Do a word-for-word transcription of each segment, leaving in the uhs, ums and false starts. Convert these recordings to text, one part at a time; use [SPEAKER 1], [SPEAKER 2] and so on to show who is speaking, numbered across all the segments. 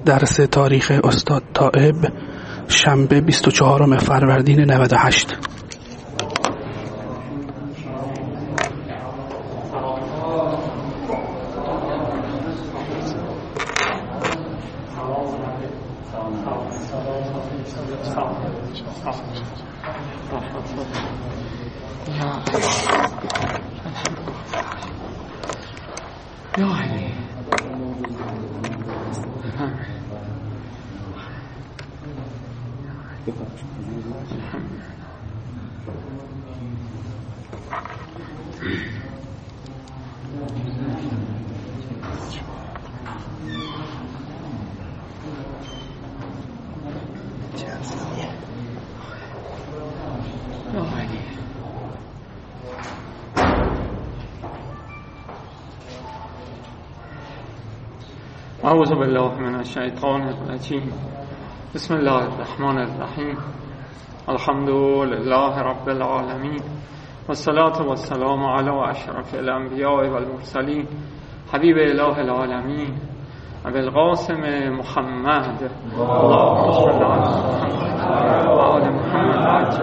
[SPEAKER 1] درس تاریخ استاد طائب، شنبه بیست و چهارم فروردین نود و هشت.
[SPEAKER 2] اعوذ بالله من الشیطان الرجیم. بسم الله الرحمن الرحیم. الحمد لله رب العالمین والصلاة والسلام علی اشرف الانبیاء والمرسلین حبیب اله العالمین ابی القاسم محمد اللهم صل علی و آل محمد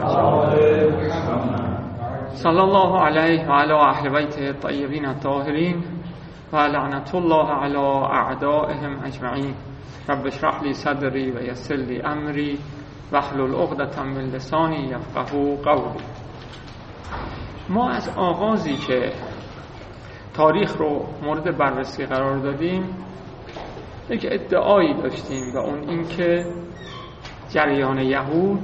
[SPEAKER 2] صلی الله علیه و علی اهل بیته الطیبین الطاهرین و لعنت الله علی اعدائهم اجمعین. رب اشرح لی صدری و یسر لی امری واحلل عقدة من لسانی یفقهوا قولی. ما از آغازی که تاریخ رو مورد بررسی قرار دادیم یک ادعایی داشتیم و اون این که جریان یهود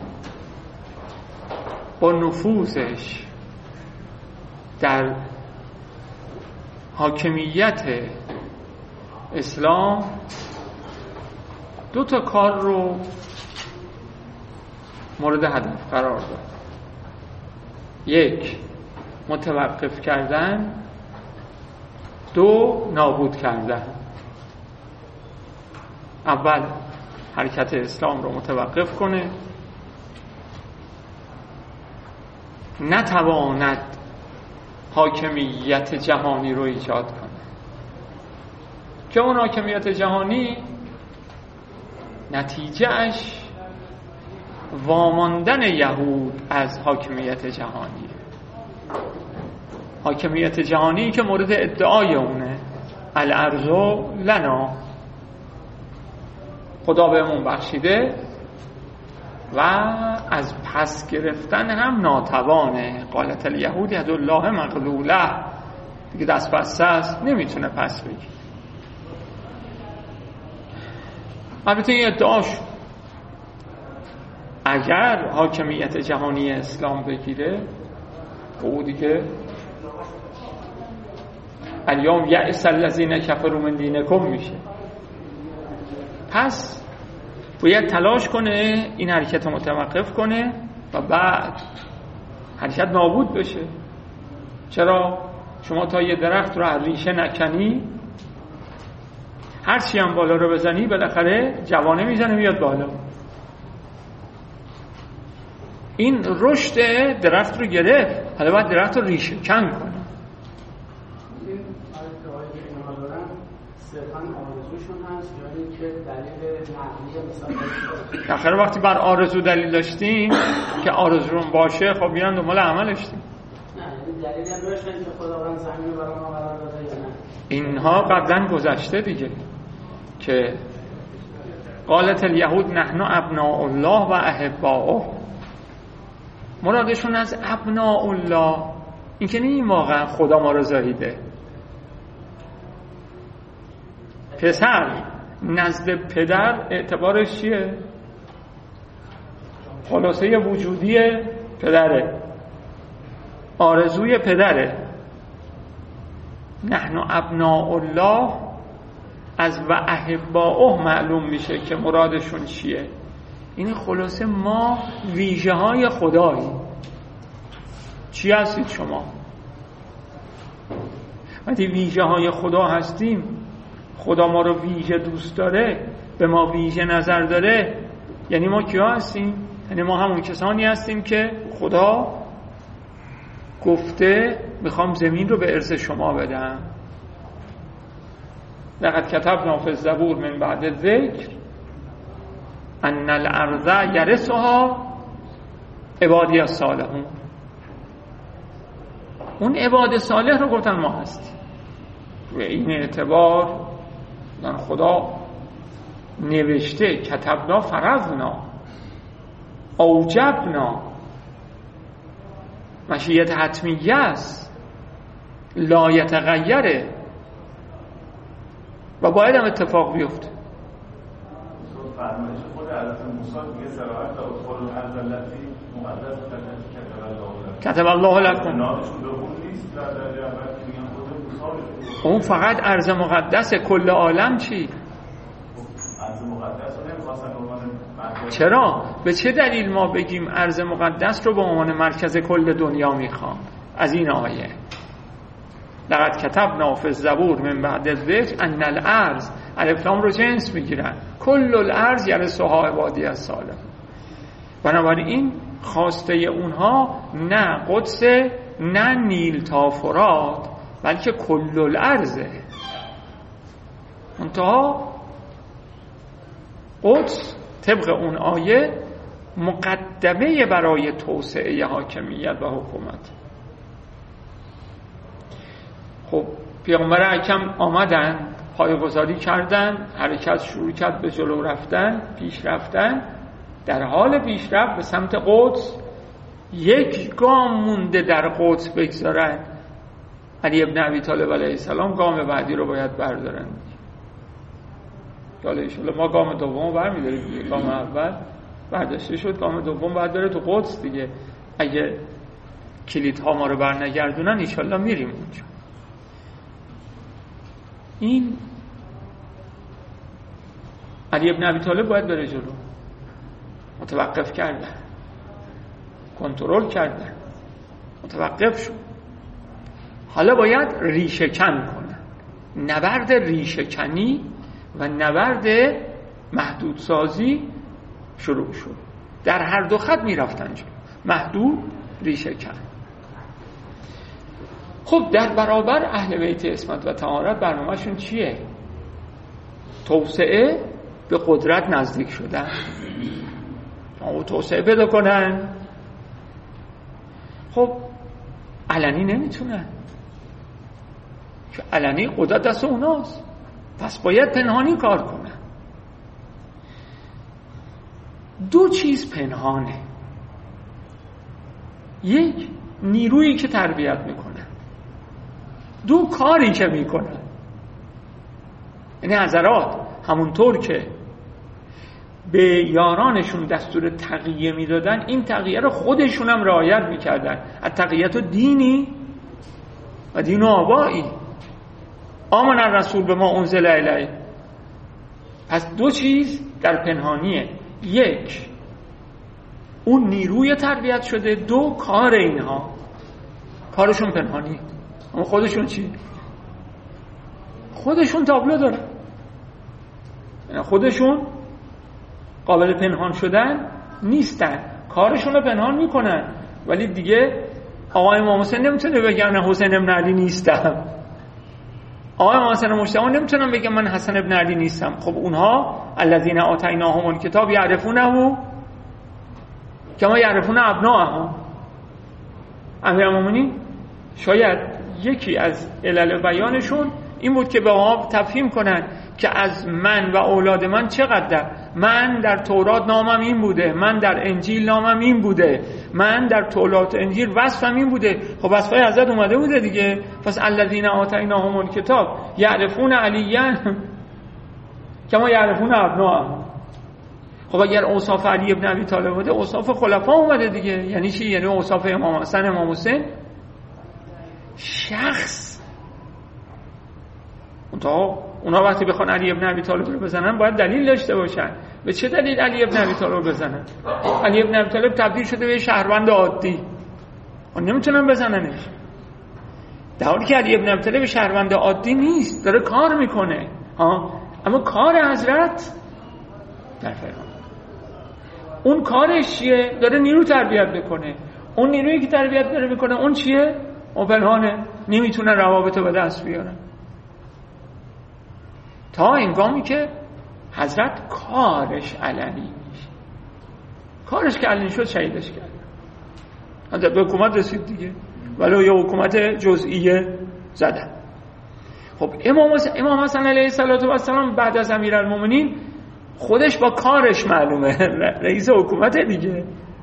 [SPEAKER 2] با نفوذش در حاکمیت اسلام دو تا کار رو مورد هدف قرار داد. یک، متوقف کردن. دو، نابود کردن. اول حرکت اسلام رو متوقف کنه، نتواند حاکمیت جهانی رو ایجاد کنه که اون حاکمیت جهانی نتیجهش واماندن یهود از حاکمیت جهانی. حاکمیت جهانی که مورد ادعای اونه، الارض لنا، خدا بهمون بخشیده و از پس گرفتن هم ناتوانه. قالت الیهود ید الله مغلوله، دیگه دست بسته است، نمیتونه پس بگیره. البته این ادعاش اگر حاکمیت جهانی اسلام بگیره او دیگه الیوم یأس الذین کفروا من دینکم میشه. پس باید تلاش کنه این حرکت رو متوقف کنه و بعد حرکت نابود بشه. چرا؟ شما تا یه درخت رو از ریشه نکنی، هر چی هم بالا رو بزنی بالاخره جوانه میزنه میاد بالا. این رشد درخت رو گرفت، حالا باید درخت رو ریشه کن کنه. آخر وقتی بر آرزو دلیل داشتیم که آرزوم باشه، خب بیان دنبال عملش دیم.
[SPEAKER 3] دلیلی هم داشتن که خداوند زمین رو برای ما قرار داده یا نه؟
[SPEAKER 2] اینها قبلا گذشته دیگه که قالت الیهود نحن ابناء الله و احباؤه. مرادشون از ابناء الله این که این واقعا خدا ما رو زاییده. پسر نزد پدر اعتبارش چیه؟ خلاصه وجودی پدره، آرزوی پدره. نحن ابناء الله از و احباؤه معلوم میشه که مرادشون چیه. این خلاصه ما ویژه های خدایی. چی هستید شما؟ وقتی ویژه های خدا هستیم، خدا ما رو ویژه دوست داره، به ما ویژه نظر داره، یعنی ما کیا هستیم؟ یعنی ما همون کسانی هستیم که خدا گفته میخوام زمین رو به ارث شما بدم. لقد کتبنا فی الزبور من بعد الذکر ان الارض یرثها عبادی الصالحون. اون عباد صالح رو گفتن ما هستیم. و این اعتبار خدا نوشته کتبنا فرضنا اوجبنا، مشیت حتمیه است، لا یتغیره و باید هم اتفاق بیفته.
[SPEAKER 4] فرمایش خود حضرت موسی میگه صراحت اطفال الارض التي مقدس کتب الله لكم.
[SPEAKER 2] کتب الله لكم.
[SPEAKER 4] نامشون به اون نیست در درجه اول که میگن خود موسی.
[SPEAKER 2] اون فقط ارض مقدس کل عالم چی؟
[SPEAKER 4] ارض مقدس رو نمی‌خواستن به عنوان مرکز.
[SPEAKER 2] چرا؟ به چه دلیل ما بگیم ارض مقدس رو به عنوان مرکز کل دنیا میخوام؟ از این آیه لقد کتبنا فی الزبور من بعد الذکر ان الارض، الف لام رو جنس میگیرن، کل الارض یرثها عبادی الصالحون. بنابراین خواسته اونها نه قدس، نه نیل تا فرات، بلکه کل الارضه. منتها قدس طبق اون آیه مقدمه برای توسعه حاکمیت و حکومت. خب پیامبر اکرم آمدن، پایه‌گذاری کردن، حرکت شروع کرد به جلو رفتن، پیش رفتن. در حال پیشرفت به سمت قدس یک گام مونده در قدس بگذارن، علی ابن ابی طالب علیه السلام گام بعدی رو باید بردارن. حالا ان ما گام دوم برمی‌داریم. گام اول برداشته شد، گام دوم بعد داره تو قدس دیگه. اگه کلیدها ما رو برنگردونن ان شاءالله میریم اونجا. این علی ابن ابی طالب باید بره جلو. متوقف کردن، کنترل کردن، متوقف شد. حالا باید ریشه کن کنن. نبرد ریشه کنی و نبرد محدودسازی شروع شد. در هر دو خط می رفتن جلو، محدود، ریشه کن. خب در برابر اهل بیت عصمت و طهارت برنامه‌شون چیه؟ توسعه به قدرت نزدیک شدن، او توسعه پیدا کنن. خب علنی نمیتونن، که علنی قدرت دست اوناست، پس باید پنهانی کار کنن. دو چیز پنهانه. یک، نیرویی که تربیت میکنن. دو، کاری که میکنن. یعنی حضرات همونطور که به یارانشون دستور تقیه میدادن، این تقیه رو خودشون هم رعایت میکردن. التقیت دینی و دین و آبایی. آمن الرسول به ما انزل الیه. پس دو چیز در پنهانیه. یک، اون نیروی تربیت شده. دو، کار اینها. کارشون پنهانی، اما خودشون چی؟ خودشون تابلو دارن. یعنی خودشون قابل پنهان شدن نیستن، کارشون رو پنهان میکنن. ولی دیگه آقای امام حسین نمیتونه بگن حسین ابن علی نیستم، آقای امام حسین مجتبی نمیتونن بگن من حسن ابن علی نیستم. خب اونها الذین آتیناهم الکتاب یعرفونه کما یعرفون ابناءهم. امیرالمومنین شاید یکی از علل بیانشون این بود که به ما تفهیم کنن که از من و اولاد من چقدر، من در تورات نامم این بوده، من در انجیل نامم این بوده، من در تورات انجیل وصفم این بوده. خب وصفای حضرت اومده بوده دیگه. پس الذین آتیناهم الکتاب یعرفون علیاً کما یعرفون ابناءهم. خب اگر اوصاف علی ابن ابی طالب بوده، اوصاف خلفا اومده دیگه. یعنی چی؟ یعنی اوصاف امام حسن، امام حسین. شخص اونها اونا وقتی بخوان علی ابن ابی طالب رو بزنن باید دلیل داشته باشن. به چه دلیل علی ابن ابی طالب رو بزنن؟ علی ابن ابی طالب تبدیل شده به شهروند عادی، اون نمیتونن بزننش. در حالی که علی ابن ابی طالب شهروند عادی نیست، داره کار میکنه ها. اما کار حضرت در فرمان، اون کارش چیه؟ داره نیرو تربیت میکنه. اون نیرویی که تربیت داره میکنه اون چیه؟ اون پنهانه، نمیتونه روابط رو به دست بیارن. تا هنگامی که حضرت کارش علنی میشه. کارش که علنی شد شهیدش کرد. حضرت به حکومت رسید دیگه، ولی یه حکومت جزئیه زدن. خب امام امام حسن علیه السلام بعد از امیرالمومنین خودش با کارش معلومه رئیس حکومت دیگه،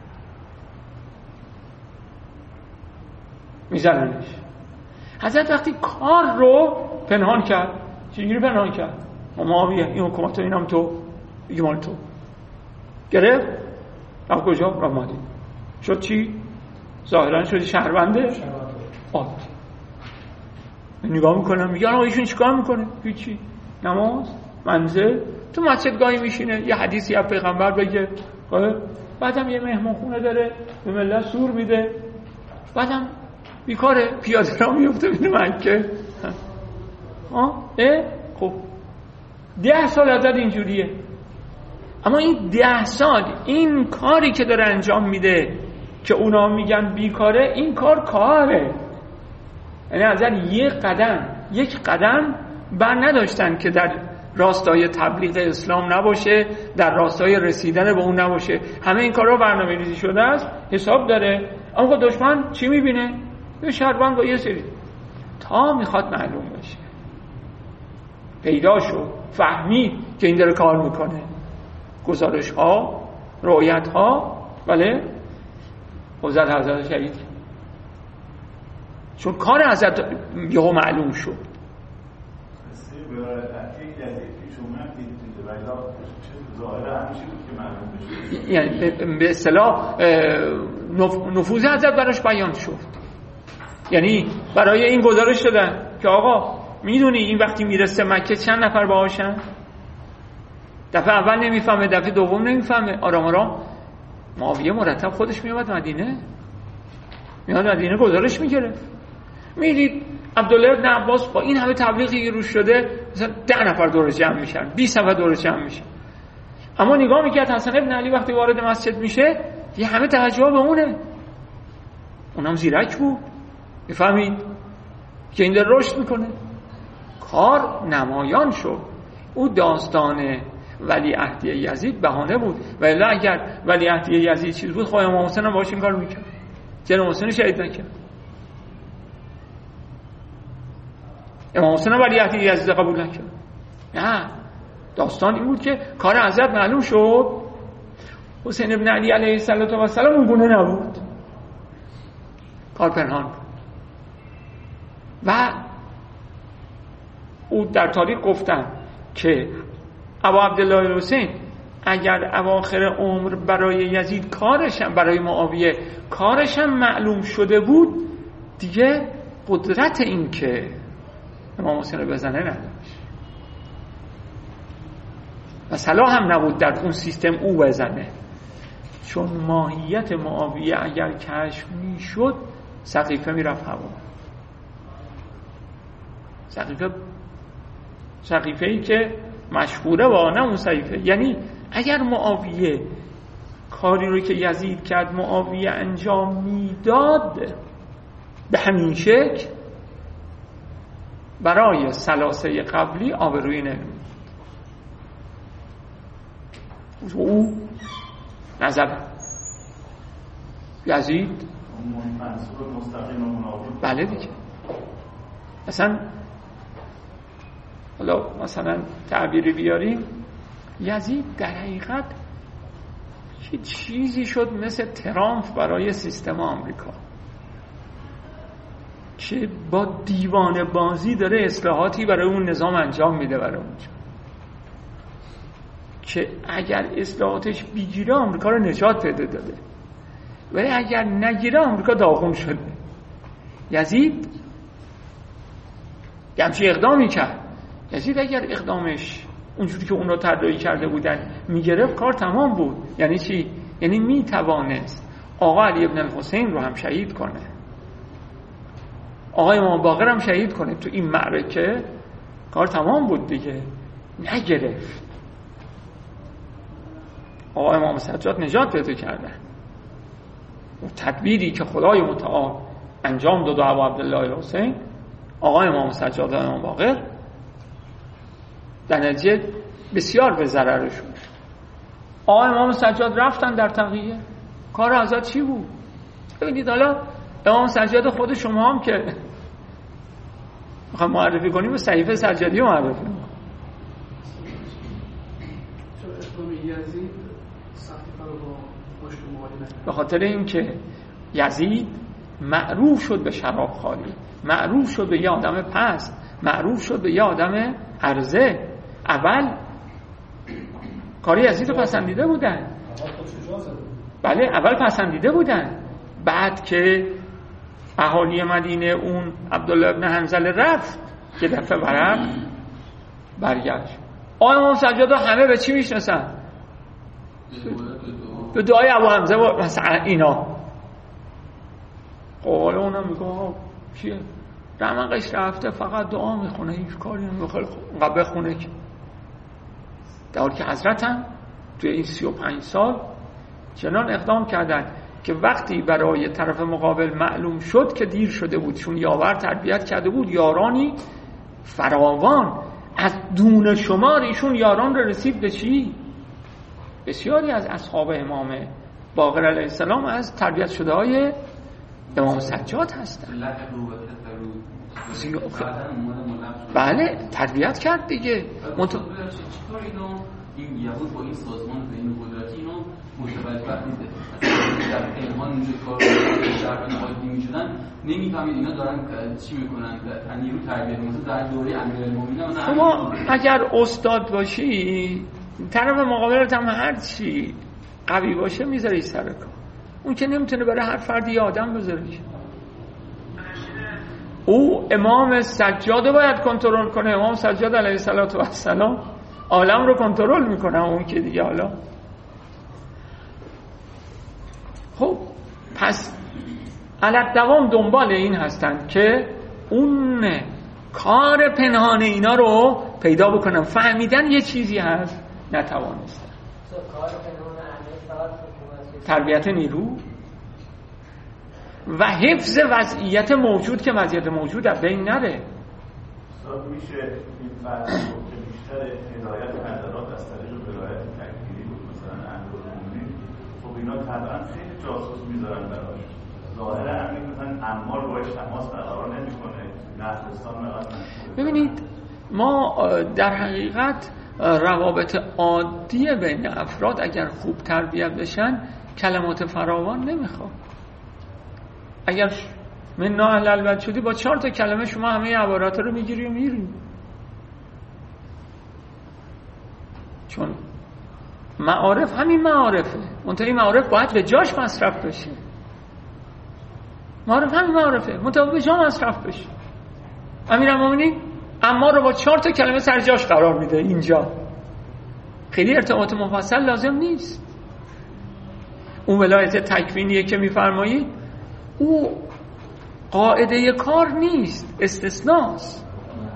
[SPEAKER 2] میزننش. حضرت وقتی کار رو پنهان کرد، چجوری پنهان کرد؟ معاویه این حکومت رو اینم تو ایمان تو گرفت، رفت کجا؟ رفت مدینه. شد چی؟ ظاهرا شدی شهرونده عادی. نگاه میکنم میگن آقا ایشون چیکار میکنه؟ هیچی، نماز، منزل، تو مسجد گاهی میشینه یه حدیثی از پیغمبر بگه، بعدم یه مهمان خونه داره به ملت سور میده، بعدم بیکاره پیاده را میفته بینه مکه. ها اه خب ده سال ازت اینجوریه. اما این ده سال این کاری که داره انجام میده که اونا میگن بیکاره، این کار کاره. یعنی ازت یک قدم یک قدم بر نداشتن که در راستای تبلیغ اسلام نباشه، در راستای رسیدن به اون نباشه. همه این کارا برنامه ریزی شده است، حساب داره. اما دشمن چی میبینه؟ یه شهروند با یه سری تا میخواد معلوم بشه، پیدا شد، فهمید که این داره کار میکنه، گزارش ها، رؤیت ها، بله حضرت حضرت شهید، چون کار حضرت یهو معلوم شد. یعنی به اصطلاح نفوذ حضرت براش بیان شد. یعنی برای این گزارش دادن که آقا میدونی این وقتی میرسه مکه چند نفر باهاشن؟ دفعه اول نمیفهمه، دفعه دوم نمیفهمه، آرام آرام معاویه مرتب خودش میومد مدینه، میاد مدینه گزارش میگرفت. میدید عبدالله ابن عباس با این همه تبلیغی روش شده مثلا ده نفر دور جمع میشن، بیست نفر دور جمع میشن. اما نگاه میکرد حسن ابن علی وقتی وارد مسجد میشه یه همه توجه به اونه، اونم زیرک بود، میفهمید که این در رشد میکنه. کار نمایان شد. او داستان ولیعهدی یزید بهانه بود، ولی اگر ولیعهدی یزید چیز بود خواهی امام حسین هم باش این کار میکرد، چرا امام حسین شهید نکرد؟ امام حسین هم ولیعهدی یزید قبول نکرد. نه، داستان این بود که کار حضرت معلوم شد، حسین ابن علی علیه السلام اون گونه نبود، کار پنهان بود. و او در تاریخ گفتن که ابا عبدالله الحسین اگر اواخر عمر برای یزید کارشم، برای معاویه کارشم معلوم شده بود، دیگه قدرت این که امام حسین رو بزنه نداشت و صلاح هم نبود در اون سیستم او بزنه، چون ماهیت معاویه اگر کشف می شد سقیفه می رفت هوا. سقیفه سقیفه ای که مشهوره و نه اون سقیفه، یعنی اگر معاویه کاری رو که یزید کرد معاویه انجام میداد به همین شکل، برای سلاسه قبلی آبرویی نمید. او نظر یزید بله دیگه، مثلا حالا مثلا تعبیری بیاریم، یزید در حقیقت یه چیزی شد مثل ترامپ برای سیستم آمریکا که با دیوانه بازی داره اصلاحاتی برای اون نظام انجام میده برای اونجا، که اگر اصلاحاتش بگیره آمریکا رو نجات پیدا داده، ولی اگر نگیره آمریکا داغون شده. یزید همچین اقدامی کرد. یزید اگر اقدامش اونجوری که اون رو طراحی کرده بودن میگرفت کار تمام بود. یعنی چی؟ یعنی میتوانست آقا علی ابن الحسین رو هم شهید کنه، آقای امام باقر هم شهید کنه. تو این معرکه کار تمام بود دیگه، نگرفت. آقای امام سجاد نجات پیدا کردن. و تدبیری که خدای متعال انجام داد و ابو عبدالله الحسین، آقای امام سجاد و امام باقر در نتیجه بسیار به ضررشون. آقا امام سجاد رفتن در تقیه، کار حضرت چی بود؟ ببینید حالا امام سجاد خود شما هم که میخوام معرفی کنیم به صحیفه سجادی معرفی کنیم. به خاطر اینکه یزید معروف شد به شراب خواری، معروف شد به یه آدم پست، معروف شد به یه آدم عرضه. اول کاری یزید رو پسندیده بودن، بله اول پسندیده بودن، بعد که اهالی مدینه اون عبدالله ابن حنظله رفت که دفعه ورق برگشت. آقای امام سجاد رو همه به چی میشناسن؟ به دعای ابو حمزه و مثلا اینا. قول اونم میگه چیه؟ رمقش رفته فقط دعا میخونه، هیچ کاری نمیخواد قبل بخونه. که در حالی که حضرت هم توی این سی و پنج سال چنان اقدام کردن که وقتی برای طرف مقابل معلوم شد که دیر شده بود، چون یاور تربیت کرده بود یارانی فراوان، از دون شمار ایشون یاران رو رسید به چی؟ بسیاری از اصحاب امام باقر علیه السلام از تربیت شده های امام سجاد هستن. بله تربیت کرد دیگه. منطقه
[SPEAKER 5] این یهود با این سازمان بین قدرتی اینو متوجه نیست. در پنهان اونجا کار در نهادی میشدن، نمیفهمید اینا دارن چی میکنن. در نیرو تربیت مثلا در دوره امیرالمومنین
[SPEAKER 2] شما اگر استاد باشی طرف مقابلت هم هر چی قوی باشه میذاری سر کار. اون که نمیتونه برای هر فردی یه آدم بذاره. او امام سجاد باید کنترل کنه. امام سجاد علیه السلام عالم رو کنترل میکنه، اون که دیگه حالا. خب پس علت دوام دنبال این هستند که اون کار پنهان اینا رو پیدا بکنن. فهمیدن یه چیزی هست نتوانستن. تربیت نیرو و حفظ وضعیت موجود که وضعیت موجود از بین نره.
[SPEAKER 4] میشه این فرض که بیشتر هدایت حضرات از طریق ولایت تکفیری بود، مثلا امیرالمومنین، خب اینا طبعا خیلی جاسوس میذارن براش. ظاهر همین مثلا عمار باش تماس برقرار نمیکنه، نفرستان مقصد.
[SPEAKER 2] ببینید ما در حقیقت روابط عادی بین افراد اگر خوب تربیت بشن کلمات فراوان نمیخواد. اگر من نا اهل البلد شدی با چهار تا کلمه شما همه عبارات رو میگیری و میری. چون معارف همین معارفه، منتها این معارف باید به جاش مصرف بشه. معارف همین معارفه، منتها به جا مصرف بشه. امیرالمومنین اما رو با چهار تا کلمه سر جاش قرار میده. اینجا خیلی ارتباط مفصل لازم نیست. اون ولایت تکوینیه که میفرمایید او قاعده کار نیست، استثناست.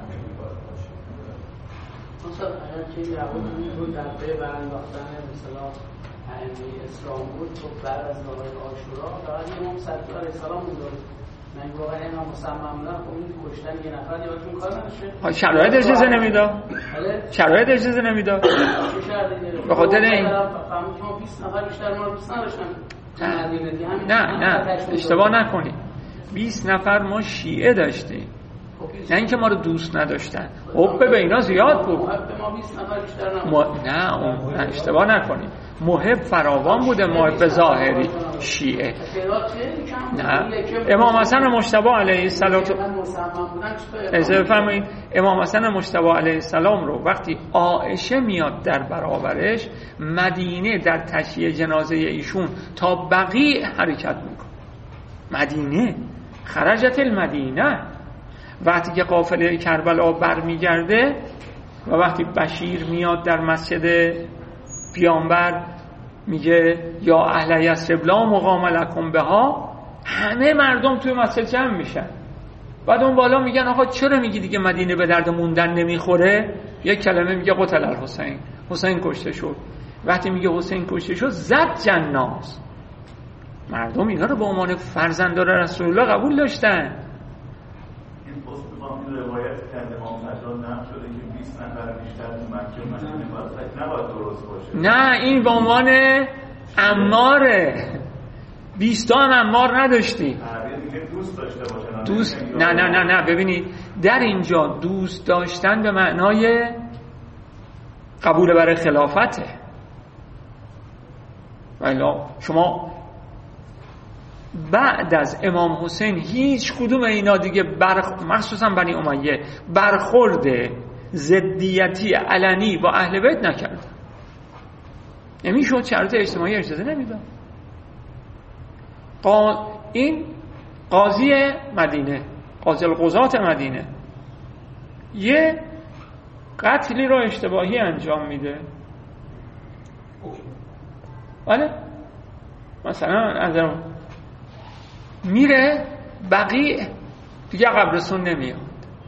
[SPEAKER 3] مثلا اگر که یهود رو در پی برانداختن مثلا ائمه اسلام بود، خب بعد از نوبت عاشورا فقط امام صدیق علیه السلام بود. من واقعا اینا مصمم بودن خب اون کشتن یه نفر یادتون کار نداشته.
[SPEAKER 2] شرایط اجازه نمیداد. شرایط اجازه نمیداد. به خاطر این
[SPEAKER 3] فهمید که بیست نفر بیشتر ما دوست نداشتن.
[SPEAKER 2] نه نه اشتباه نکنید. بیست نفر ما شیعه داشتیم، نه اینکه ما رو دوست نداشتن. حب به اینا زیاد بود. ما... نه اون نه اشتباه نکنید. محب فراوان بوده، محب ظاهری شیعه. نه امام حسن مجتبی علیه السلام اجازه بفرمایید. امام حسن مجتبی علیه السلام رو وقتی عایشه میاد در برابرش، مدینه در تشییع جنازه ایشون تا بقیع حرکت میکنه. مدینه خرجت المدینه. وقتی که قافله کربلا برمیگرده و وقتی بشیر میاد در مسجد پیامبر میگه یا اهل یثرب لا مقام لکم بها، همه مردم توی مسجد جمع میشن. بعد اون بالا میگن آقا چرا میگی دیگه مدینه به درد موندن نمیخوره؟ یک کلمه میگه قتل الحسین، حسین کشته شد. وقتی میگه حسین کشته شد زد جناز. مردم اینا رو به عنوان فرزندان رسول الله قبول داشتن.
[SPEAKER 4] این روایت کرده امام سجاد نقل شده که بیست نفر بیشتر تو مکه و مدینه باید نباید درست باشه.
[SPEAKER 2] نه این به عنوان عماره. بیست تا هم عمار نداشتی.
[SPEAKER 4] دوست داشته باشن.
[SPEAKER 2] دوست نه نه نه نه ببینید در اینجا دوست داشتن به معنای قبول برای خلافته. ولی شما بعد از امام حسین هیچ کدوم اینا دیگه برخ... مخصوصا بنی امیه برخورد ضدیتی علنی با اهل بیت نکردن. نمیشد، شرط اجتماعی اجازه نمیداد. قا... این قاضی مدینه، قاضی القضات مدینه یه قتلی رو اشتباهی انجام میده. بله مثلا از میره بقیع دیگه قبرستون نمیاد.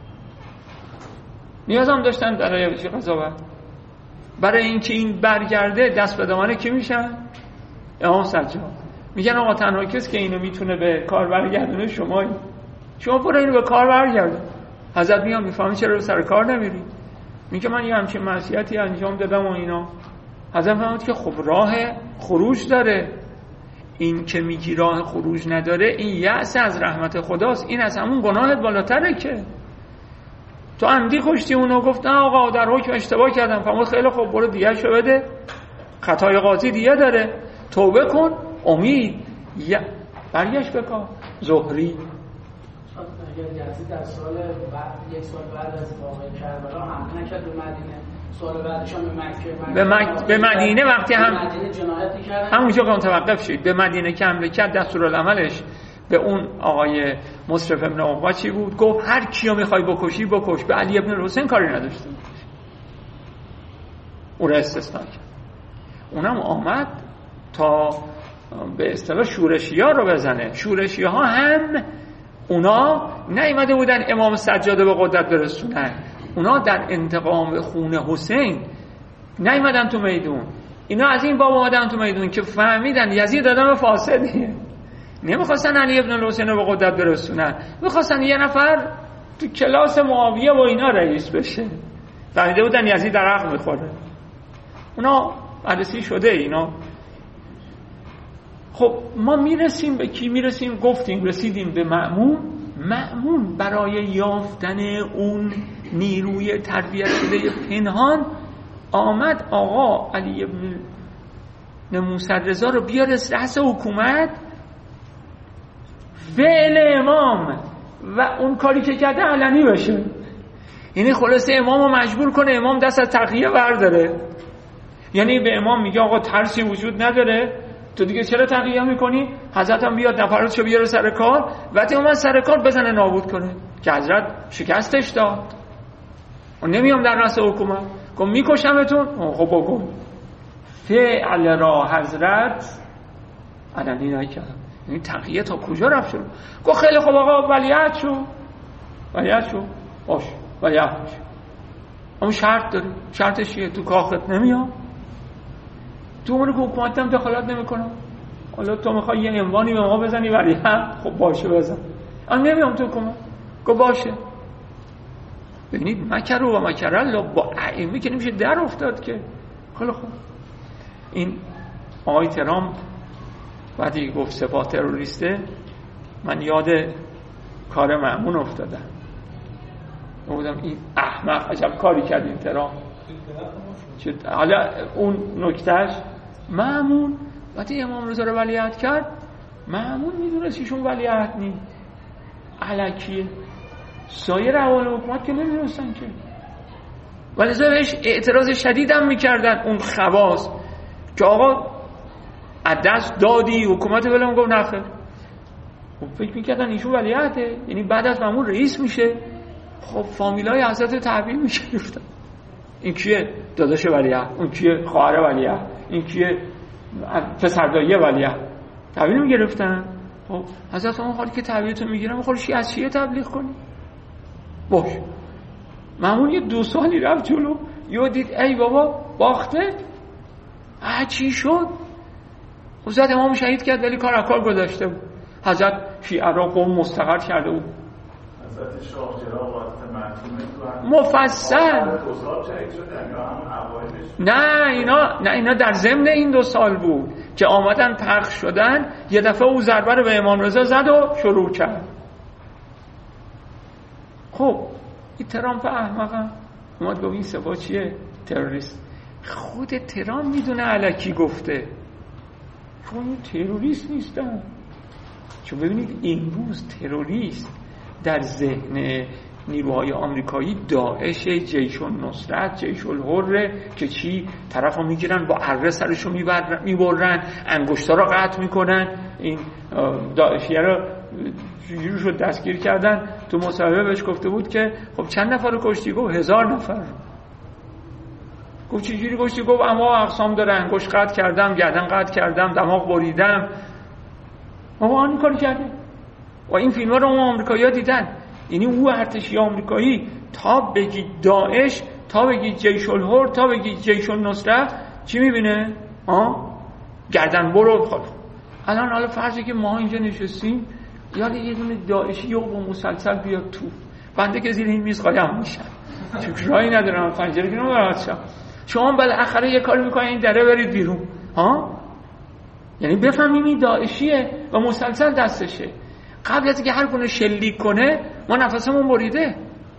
[SPEAKER 2] نیاز هم داشتن برای چه قضاوت؟ برای اینکه این برگرده دست به دامنه کی میشن؟ امام سجاد. میگن آقا تنها کسی که اینو میتونه به کار برگردونه شمایی. شما برو اینو به کار برگردون. حضرت میام میفهمی چرا به سر کار نمیری؟ میگه من یه همچین معصیتی انجام دادم و اینا. حضرت فهمید که خب راه خروج داره. این که میگی راه خروج نداره این یأس از رحمت خداست. این از همون گناهت بالاتره که تو عمدی کشتی اونو. گفت نه آقا در حکم اشتباه کردم. فرمود خیلی خوب برو دیگه‌شو بده. خطای قاضی دیگه داره. توبه کن. امید یا برگشت بکن. زهری
[SPEAKER 3] اگر یزید در سال بعد یک سال بعد از واقعه کربلا حمله نکرد به مدینه، سال بعدش هم به مکه
[SPEAKER 2] به, مک... به مدینه وقتی هم
[SPEAKER 3] مدینه جنایتی کرد،
[SPEAKER 2] همونجا که متوقف شد به مدینه که حمله کرد دستورالعملش به اون آقای مصرف ابن عقبه چی بود؟ گفت هر کیو میخوای بکشی بکش. به علی ابن الحسین کاری نداشت. اون را استثنا کرد. اونم آمد تا به اصطلاح شورشی‌ها رو بزنه. شورشی‌ها هم اونا نیامده بودن امام سجاده به قدرت برسونن. اونا در انتقام خون حسین نیامدن تو میدون. اینا از این باب اومدن تو میدون که فهمیدن یزید آدم فاسدیه. نمیخواستن علی ابن الحسین رو به قدرت برسونن. میخواستن یه نفر تو کلاس معاویه و اینا رئیس بشه. فهمیده بودن یزید در حق میخوره. اونا بررسی شده اینا. خب ما میرسیم به کی میرسیم؟ گفتیم رسیدیم به مأمون. مأمون برای یافتن اون نیروی تربیت شده پنهان آمد آقا علی ابن موسی رضا رو بیاره رأس حکومت. فعل امام و اون کاری که کرده علنی بشه. یعنی خلاصه امام رو مجبور کنه امام دست از تقیه برداره. یعنی به امام میگه آقا ترسی وجود نداره، تو دیگه چرا تقیه میکنی؟ حضرت هم بیاد نفراتشو بیاره سر کار، وقتی اومد سر کار بزنه نابود کنه که حضرت شکستش داد. و نمیام در رأس حکومت گفت میکشمتون. خب بکن. فعل را حضرت علنی نکرد. یعنی تقیه تا کجا رفت شد؟ گفت خیلی خوب آقا ولیعت شو. ولیعت شو باش ولیعت شو. اما شرط داری. شرطش چیه؟ تو کاخت نمیام، تو امور حکومت هم دخالت نمیکنم. حالا تو میخوای یه عنوانی به ما بزنی ولی هم خب باشه بزن. اما نمیام تو حکومت. گفت باشه. ببینید مکر و مکر الله با ائمه که نمیشه در افتاد که. خیلی خوب. این آقای ترامپ وقتی گفت سپاه تروریسته من یاد کار مأمون افتادم. بودم این احمق عجب کاری کرد این ترامپ. حالا اون نکتهش مأمون وقتی امام رضا رو ولیعت کرد، مأمون میدونه چیشون ولیعت نی الکیه. سایر احوال حکومت که نمیدونستن که، ولی بهش اعتراض شدید هم میکردن اون خواص که آقا از دست دادی حکومت بلم. گفت نخیر. خب فکر میکردن ایشون ولیعته، یعنی بعد از مأمون رئیس میشه. خب فامیلای حضرت تحویل میگرفتن. این کیه؟ داداش ولیعت. اون کیه؟ خواهر ولیعت. این کیه؟ پسردایی ولیعت. تحویل میگرفتن. خب حضرت اون حالی که تحویلتون میگیرم خب چی از چیه تبلیغ کنی؟ باش. مأمون یه دو سالی رفت جلو، یهو دید ای بابا باخته. آ چی شد؟ خب زد امام شهید کرد ولی کار اکار گذاشته بود. حضرت شیعه را قوم مستقر کرده بود.
[SPEAKER 4] واسطه شاه چراغ واسطه معصومه تو
[SPEAKER 2] مفصل
[SPEAKER 4] دو سال شهید شدن یا همون اوایلش؟
[SPEAKER 2] نه اینا نه اینا در ضمن این دو سال بود که آمدن پخش شدن، یه دفعه او ضربه رو به امام رضا زد و شروع کرد. خب این ترامپ احمقم اومد گفت این سپاه چیه؟ تروریست. خود ترامپ میدونه الکی گفته، چون تروریست نیستن. چون ببینید این روز تروریست در ذهن نیروهای آمریکایی داعش، جیش النصرت، جیش الحر که چی طرف رو میگیرن با اره سرشو میبرن، انگشتا رو قطع میکنن. این داعشیه رو جوری شد دستگیر کردن، تو مصاحبه بهش گفته بود که خب چند نفر رو کشتی؟ گفت هزار نفر. گفت چی جوری کشتی؟ گفت اما اقسام داره، انگشت قطع کردم، گردن قطع کردم، دماغ بریدم. ما آن کار کردیم و این فیلم ها رو ما آمریکایی ها دیدن. یعنی او ارتشی آمریکایی تا بگی داعش، تا بگی جیش الحر، تا بگی جیش النصرت، چی میبینه؟ ها؟ گردن برو. خب الان حالا فرضی که ما اینجا نشستیم، یاد یه دونه داعشی یا با مسلسل بیاد تو، بنده که زیر این میز قایم میشن، چون راهی ندارم پنجره کنم راحت. شما بالاخره یه کاری میکنین این دره برید بیرون. ها؟ یعنی بفهمیم این داعشیه و مسلسل دستشه. قبل از اینکه هر گونه شلیک کنه ما نفسمون بریده.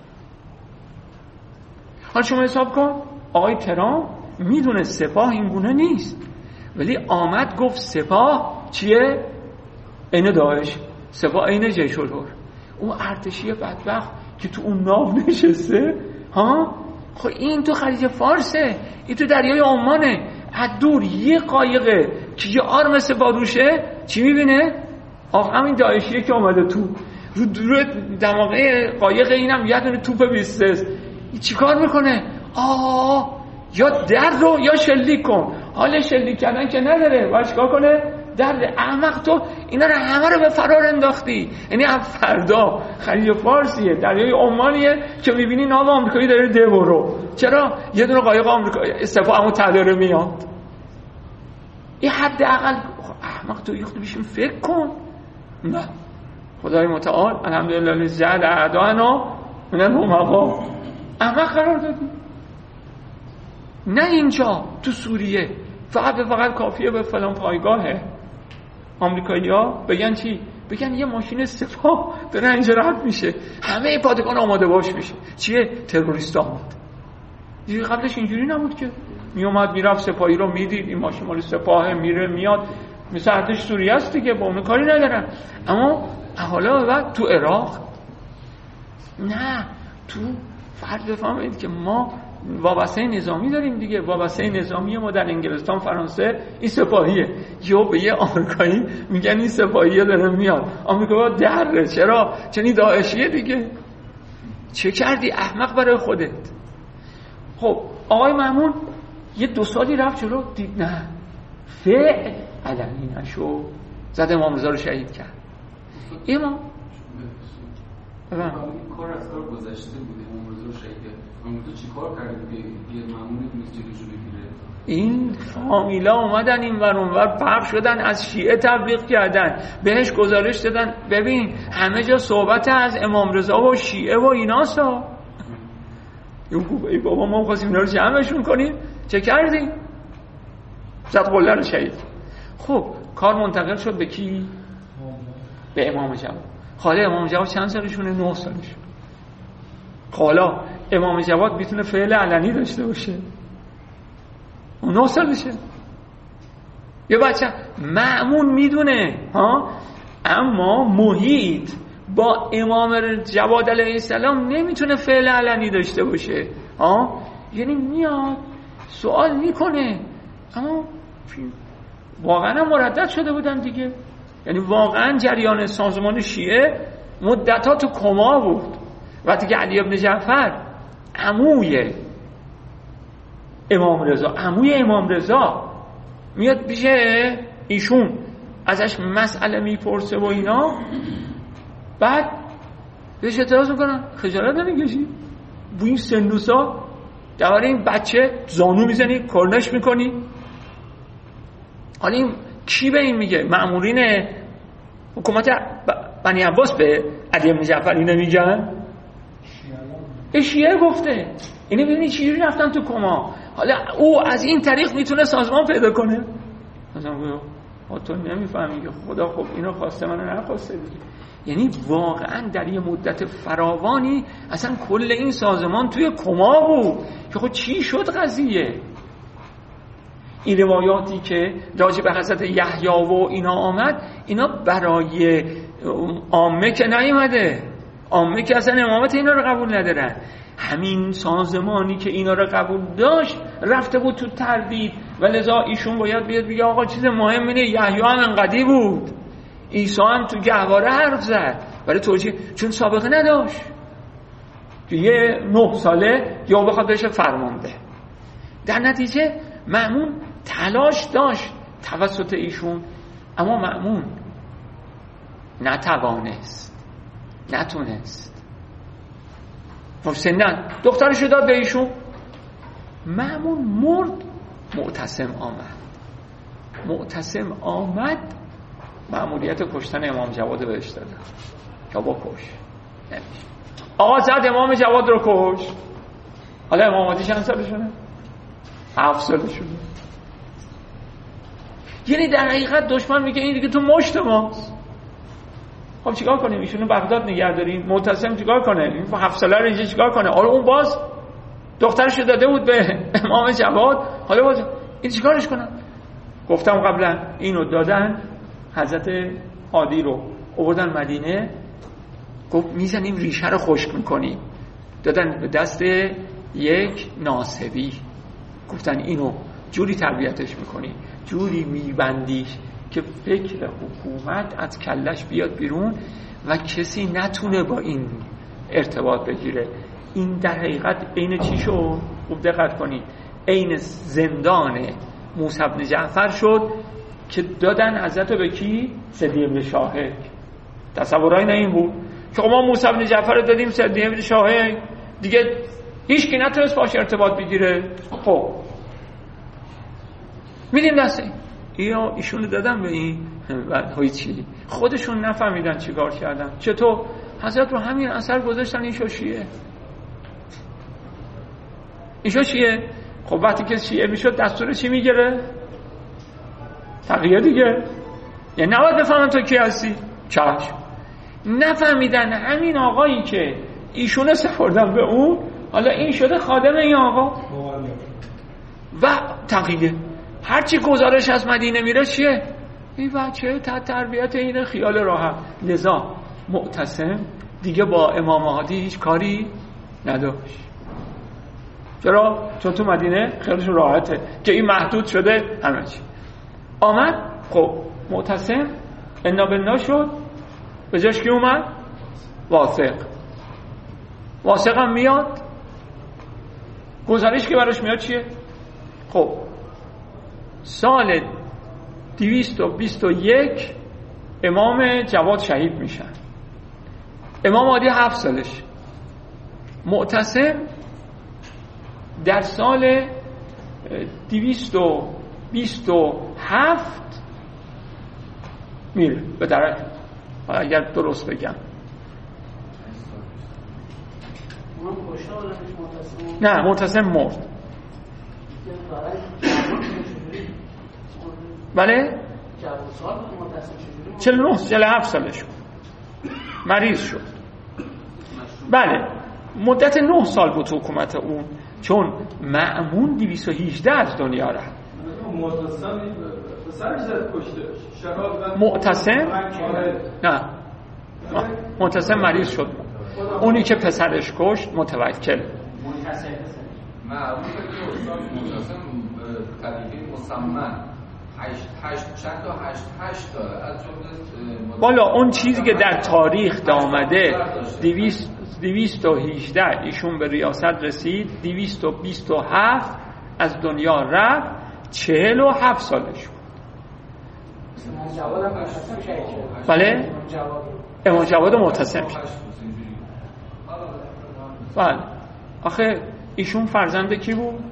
[SPEAKER 2] حالا شما حساب کن آقای ترامپ میدونه سپاه این گونه نیست، ولی آمد گفت سپاه چیه؟ این داعش، سپاه این جیش الحر. اون ارتشی بدبخت که تو اون ناو نشسته، ها؟ خب این تو خلیج فارسه، این تو دریای عمانه، از دور یه قایقه که یه آرم سپاه روشه، چی میبینه؟ آقا همین داعشیه که اومده تو رو دور دماغه قایق، اینم یه دونه توپ بیست و سه. چی کار میکنه؟ آه یا در رو یا شلیک کن. حال شلیک کردن که نداره، باید چیکار کنه؟ در. احمق تو اینا رو همه رو به فرار انداختی. یعنی هم فردا خلیج فارسیه، دریای عمانیه که میبینی ناو آمریکایی داره ده برو. چرا؟ یه دونه قایق آمریکایی سپاه همون تداره میاد. این حداقل احمق تو یخت بیشیم فکر کن. نه خدای متعال الحمدلله زد اعدانا من الهمقا. احمق قرار دادی. نه اینجا تو سوریه فقط به فقط کافیه به فلان پایگاهه آمریکایی ها بگن چی؟ بگن یه ماشین سپاه داره اینجا رد میشه، همه پادگان آماده باش میشه. چیه؟ تروریست آمد. دیگه قبلش اینجوری نبود که میومد میرفت سپاهی رو میدید، این ماشین مال سپاه میره میاد، مثل ارتش سوریه است دیگه، با اون کاری ندارن. اما حالا بعد تو عراق نه، تو فرض بفهمید که ما وابسته نظامی داریم دیگه. وابسته نظامی ما در انگلستان، فرانسه این سپاهیه. یا به یه آمریکایی میگن این سپاهیه داره میاد، آمریکا دره. چرا؟ چون این داعشیه دیگه. چه کردی احمق برای خودت؟ خب آقای مأمون یه دو سالی رفت جلو، دید نه فعل علنی نشو، زد امام رضا رو شهید کرد. امام
[SPEAKER 5] کار از کار گذشته بوده، امام رضا رو شهید کرد. امام رضا چی کار کرده که یه مأمون نیست جلوشو بگیره؟
[SPEAKER 2] این فامیلا اومدن این ور اون ور پخش شدن، از شیعه تبلیغ کردن، بهش گزارش دادن ببین همه جا صحبت از امام رضا و شیعه و ایناسا. ای بابا ما خواستیم اینا رو جمعشون کنیم، چه کردیم؟ زد قله رو شهید. خب کار منتقل شد به کی؟ به امام جواد. حالا امام جواد چند سالشونه؟ نه سالشون. حالا امام جواد میتونه فعل علنی داشته باشه، اون نه سالشه. یه بچه مأمون میدونه ها، اما محیط با امام جواد علیه السلام نمیتونه فعل علنی داشته باشه ها. یعنی میاد سوال میکنه، اما واقعا هم مردد شده بودن دیگه. یعنی واقعا جریان سازمان شیعه مدت‌ها تو کما بود. وقتی که علی ابن جعفر عموی امام رضا عموی امام رضا میاد پیش ایشون ازش مسئله میپرسه و اینا، بعد بهش اعتراض میکنن خجالت نمیکشی؟ بو این سندوسا دواره این بچه زانو میزنی، کرنش میکنی. حالا این کی به این میگه؟ مأمورین حکومت بنی عباس به علی بن جعفر اینو میگن؟ به شیعه گفته. اینو ببینید چجوری رفتن تو کما. حالا او از این طریق میتونه سازمان پیدا کنه. مثلا تو نمیفهمی که خدا خب اینو خواسته منو نخواسته دیگه. یعنی واقعا در یه مدت فراوانی اصلا کل این سازمان توی کما بود که خب چی شد قضیه. این روایاتی که راجع به حضرت یحیی و اینا آمد، اینا برای عامه که نیومده، عامه که اصلا امامت اینا رو قبول ندارن. همین سازمانی که اینا رو قبول داشت رفته بود تو تردید و لذا ایشون باید بیاد بگه آقا چیز مهم اینه یحیی هم انقدی بود، عیسی هم تو گهواره حرف زد، برای توجیه، چون سابقه نداشت که یه نه ساله یا بخواد بشه فرمانده. در نتیجه مأمون تلاش داشت توسط ایشون، اما مأمون نتوانست، نتونست. سنن دخترشو داد به ایشون، مأمون مرد، معتصم آمد. معتصم آمد مأموریت کشتن امام جواد بهش دادن که بکش. نمیشه. آقا زد امام جواد رو کش. حالا امام عادی چند سالشونه؟ هفت سالشونه. یعنی در حقیقت دشمن میگه این دیگه تو مشت ماست. خب چیکار کنیم؟ ایشونو بغداد نگه داریم؟ معتصم چیکار کنه؟ این هفت ساله رو اینجا چیکار کنه؟ آره اون باز دخترش داده بود به امام جواد، حالا باز این چیکارش کنن؟ گفتم قبلا اینو دادن حضرت عادی رو آوردن مدینه، گفت میزنیم ریشه رو خشک میکنیم، دادن به دست یک ناصبی، گفتن اینو جوری تربیتش میکنی، جوری میبندیش که فکر حکومت از کلش بیاد بیرون و کسی نتونه با این ارتباط بگیره. این در حقیقت عین چی شد؟ خوب دقت کنید، عین زندان موسی بن جعفر شد که دادن حضرت به کی؟ صدیق بن شاهک. تصورای نه این بود که ما موسی بن جعفر رو دادیم صدیق بن شاهک، دیگه هیچ کی نتونست باش ارتباط بگیره. خب میدیم دست اینا، ایشونو دادن به این و هیچی، خودشون نفهمیدن چیکار کردن. چطور؟ حضرت رو همین اثر گذاشتن ایشو شیعه. ایشو شیعه. خب وقتی که شیعه میشد دستور چی میگیره؟ تقیه دیگه. یعنی نباید بفهمن تو کی هستی. چشم. نفهمیدن همین آقایی که ایشونو سپردن به اون، حالا این شده خادم این آقا و تقیه. هرچی گزارش از مدینه میره چیه؟ این بچه تحت تربیت اینه، خیال راحت. لذا معتصم دیگه با امام هادی هیچ کاری نداشت. چرا؟ چون تو مدینه خیالشون راحته که این محدود شده همه چی. آمد خب معتصم انا بنا شد، به جاش کی اومد؟ واثق. واثق هم میاد، گزارش که براش میاد چیه؟ خب سال دویست و بیست و یک امام جواد شهید میشن، امام عادی هفت سالش. معتصم در سال دویست و بیست و هفت میره به درک، اگر درست بگم. نه معتصم مرد. بله؟ چهل و نه چهل و هفت سالش مریض شد. بله مدت نه سال بود حکومت اون، چون مأمون دویست و هجده از دنیا رفت. معتصم نه معتصم مریض شد. اونی که پسرش کشت متوکل.
[SPEAKER 6] معروفه که استاد معتصم طریقی مسمن هشت هشت چند تا هشت هشت داره از جمله
[SPEAKER 2] بالا اون چیزی که در تاریخ آمده دویست و هجده ایشون به ریاست رسید، دویست و بیست و هفت از دنیا رفت، چهل و هفت سالش بود. بله امام جواد معتصم شد. بله آخه ایشون فرزند کی بود؟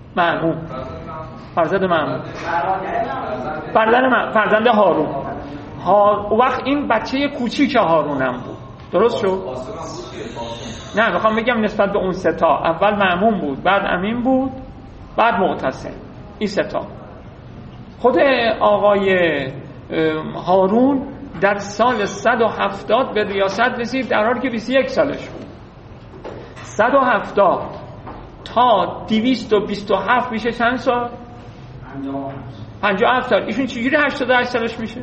[SPEAKER 2] مأمون. فرزند مأمون. فرزند فرزند هارون. ها وقت این بچه کوچیک هارونم بود. درست شد؟ نه میخوام بگم نسبت به اون سه تا، اول مأمون بود، بعد امین بود، بعد معتصم. این سه تا. خود آقای هارون در سال صد و هفتاد به ریاست رسید در حالی که بیست و یک سالش بود. صد و هفتاد تا دویست و بیست و هفت میشه چند سال؟ پنجاه و هفت سال. ایشون چجوری هشتاد و هشت سالش میشه؟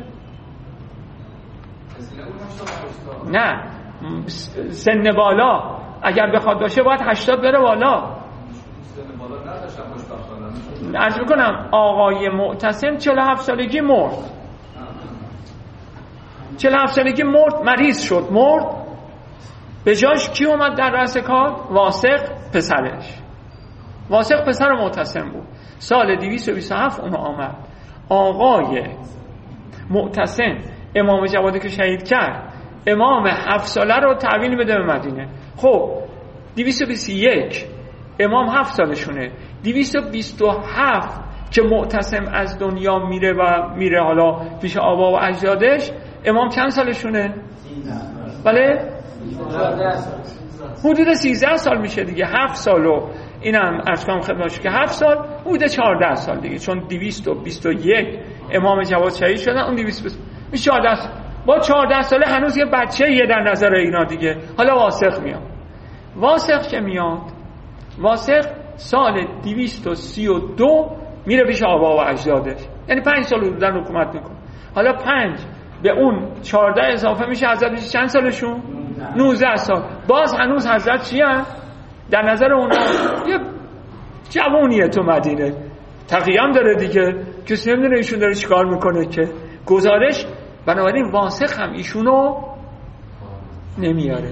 [SPEAKER 2] نه سن بالا اگر بخواد باشه باید هشتاد بره بالا. عرض میکنم آقای معتصم چهل و هفت سالگی مرد. چهل و هفت سالگی مرد، مریض شد، مرد. به جاش کی اومد در رأس کار؟ واسق پسرش. واسق پسر معتصم بود. سال دویست و بیست و هفت اون آمد. آقای معتصم امام جوادی که شهید کرد، امام هفت ساله رو تحویل بده به مدینه. خب دویست و بیست و یک امام هفت سالشونه. دویست و بیست و هفت که معتصم از دنیا میره و میره حالا پیش آبا و اجدادش، امام چند سالشونه؟ بله؟ حدود سیزده سال میشه دیگه. هفت سالو اینم عرض کنم خدمتتون که هفت سال حدود چهارده سال دیگه، چون دویست و بیست و یک امام جواد شهید شدن، اون دویست و بیست میشه چهارده سال. با چهارده ساله هنوز یه بچه یه در نظر اینا دیگه. حالا واسق میاد. واسق که میاد، واسق سال دویست و سی و دو میره پیش آبا و اجدادش، یعنی پنج سال حدوداً حکومت میکنه. حالا پنج به اون چهارده اضافه میشه، حضرت میشه چند سالشون؟ نوزده سال. باز هنوز حضرت چی هم؟ در نظر اونا یه جوونیه تو مدینه، تقیه هم داره دیگه، کسی نمیدونه ایشون داره چیکار میکنه که گزارش. بنابراین واسق هم ایشونو نمیاره.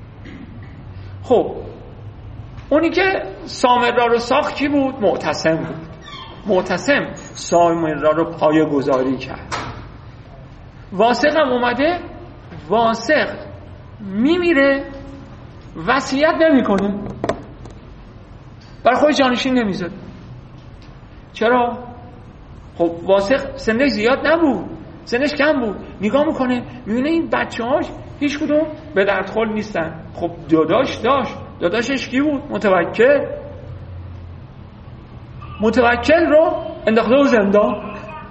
[SPEAKER 2] خب اونی که سامرا رو ساخت کی بود؟ معتصم بود. معتصم سامرا رو پایه گذاری کرد. واسق هم اومده، واسق میمیره، وصیت نمیکنه، برای خود جانشین نمیذاره. چرا؟ خب واسق سنش زیاد نبود، سنش کم بود. نگاه میکنه میبینه این بچه‌هاش هیچ کدوم به درد خور نیستن. خب داداش داشت، داداشش کی بود؟ متوکل. متوکل رو انداخته و زندان.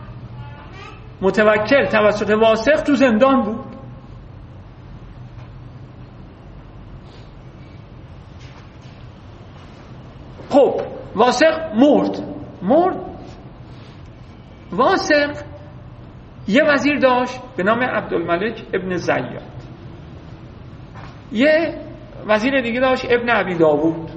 [SPEAKER 2] متوکل توسط واسق تو زندان بود. خب واسق مرد. مرد واسق یه وزیر داشت به نام عبدالملک ابن زیاد، یه وزیر دیگه داشت ابن ابی داوود.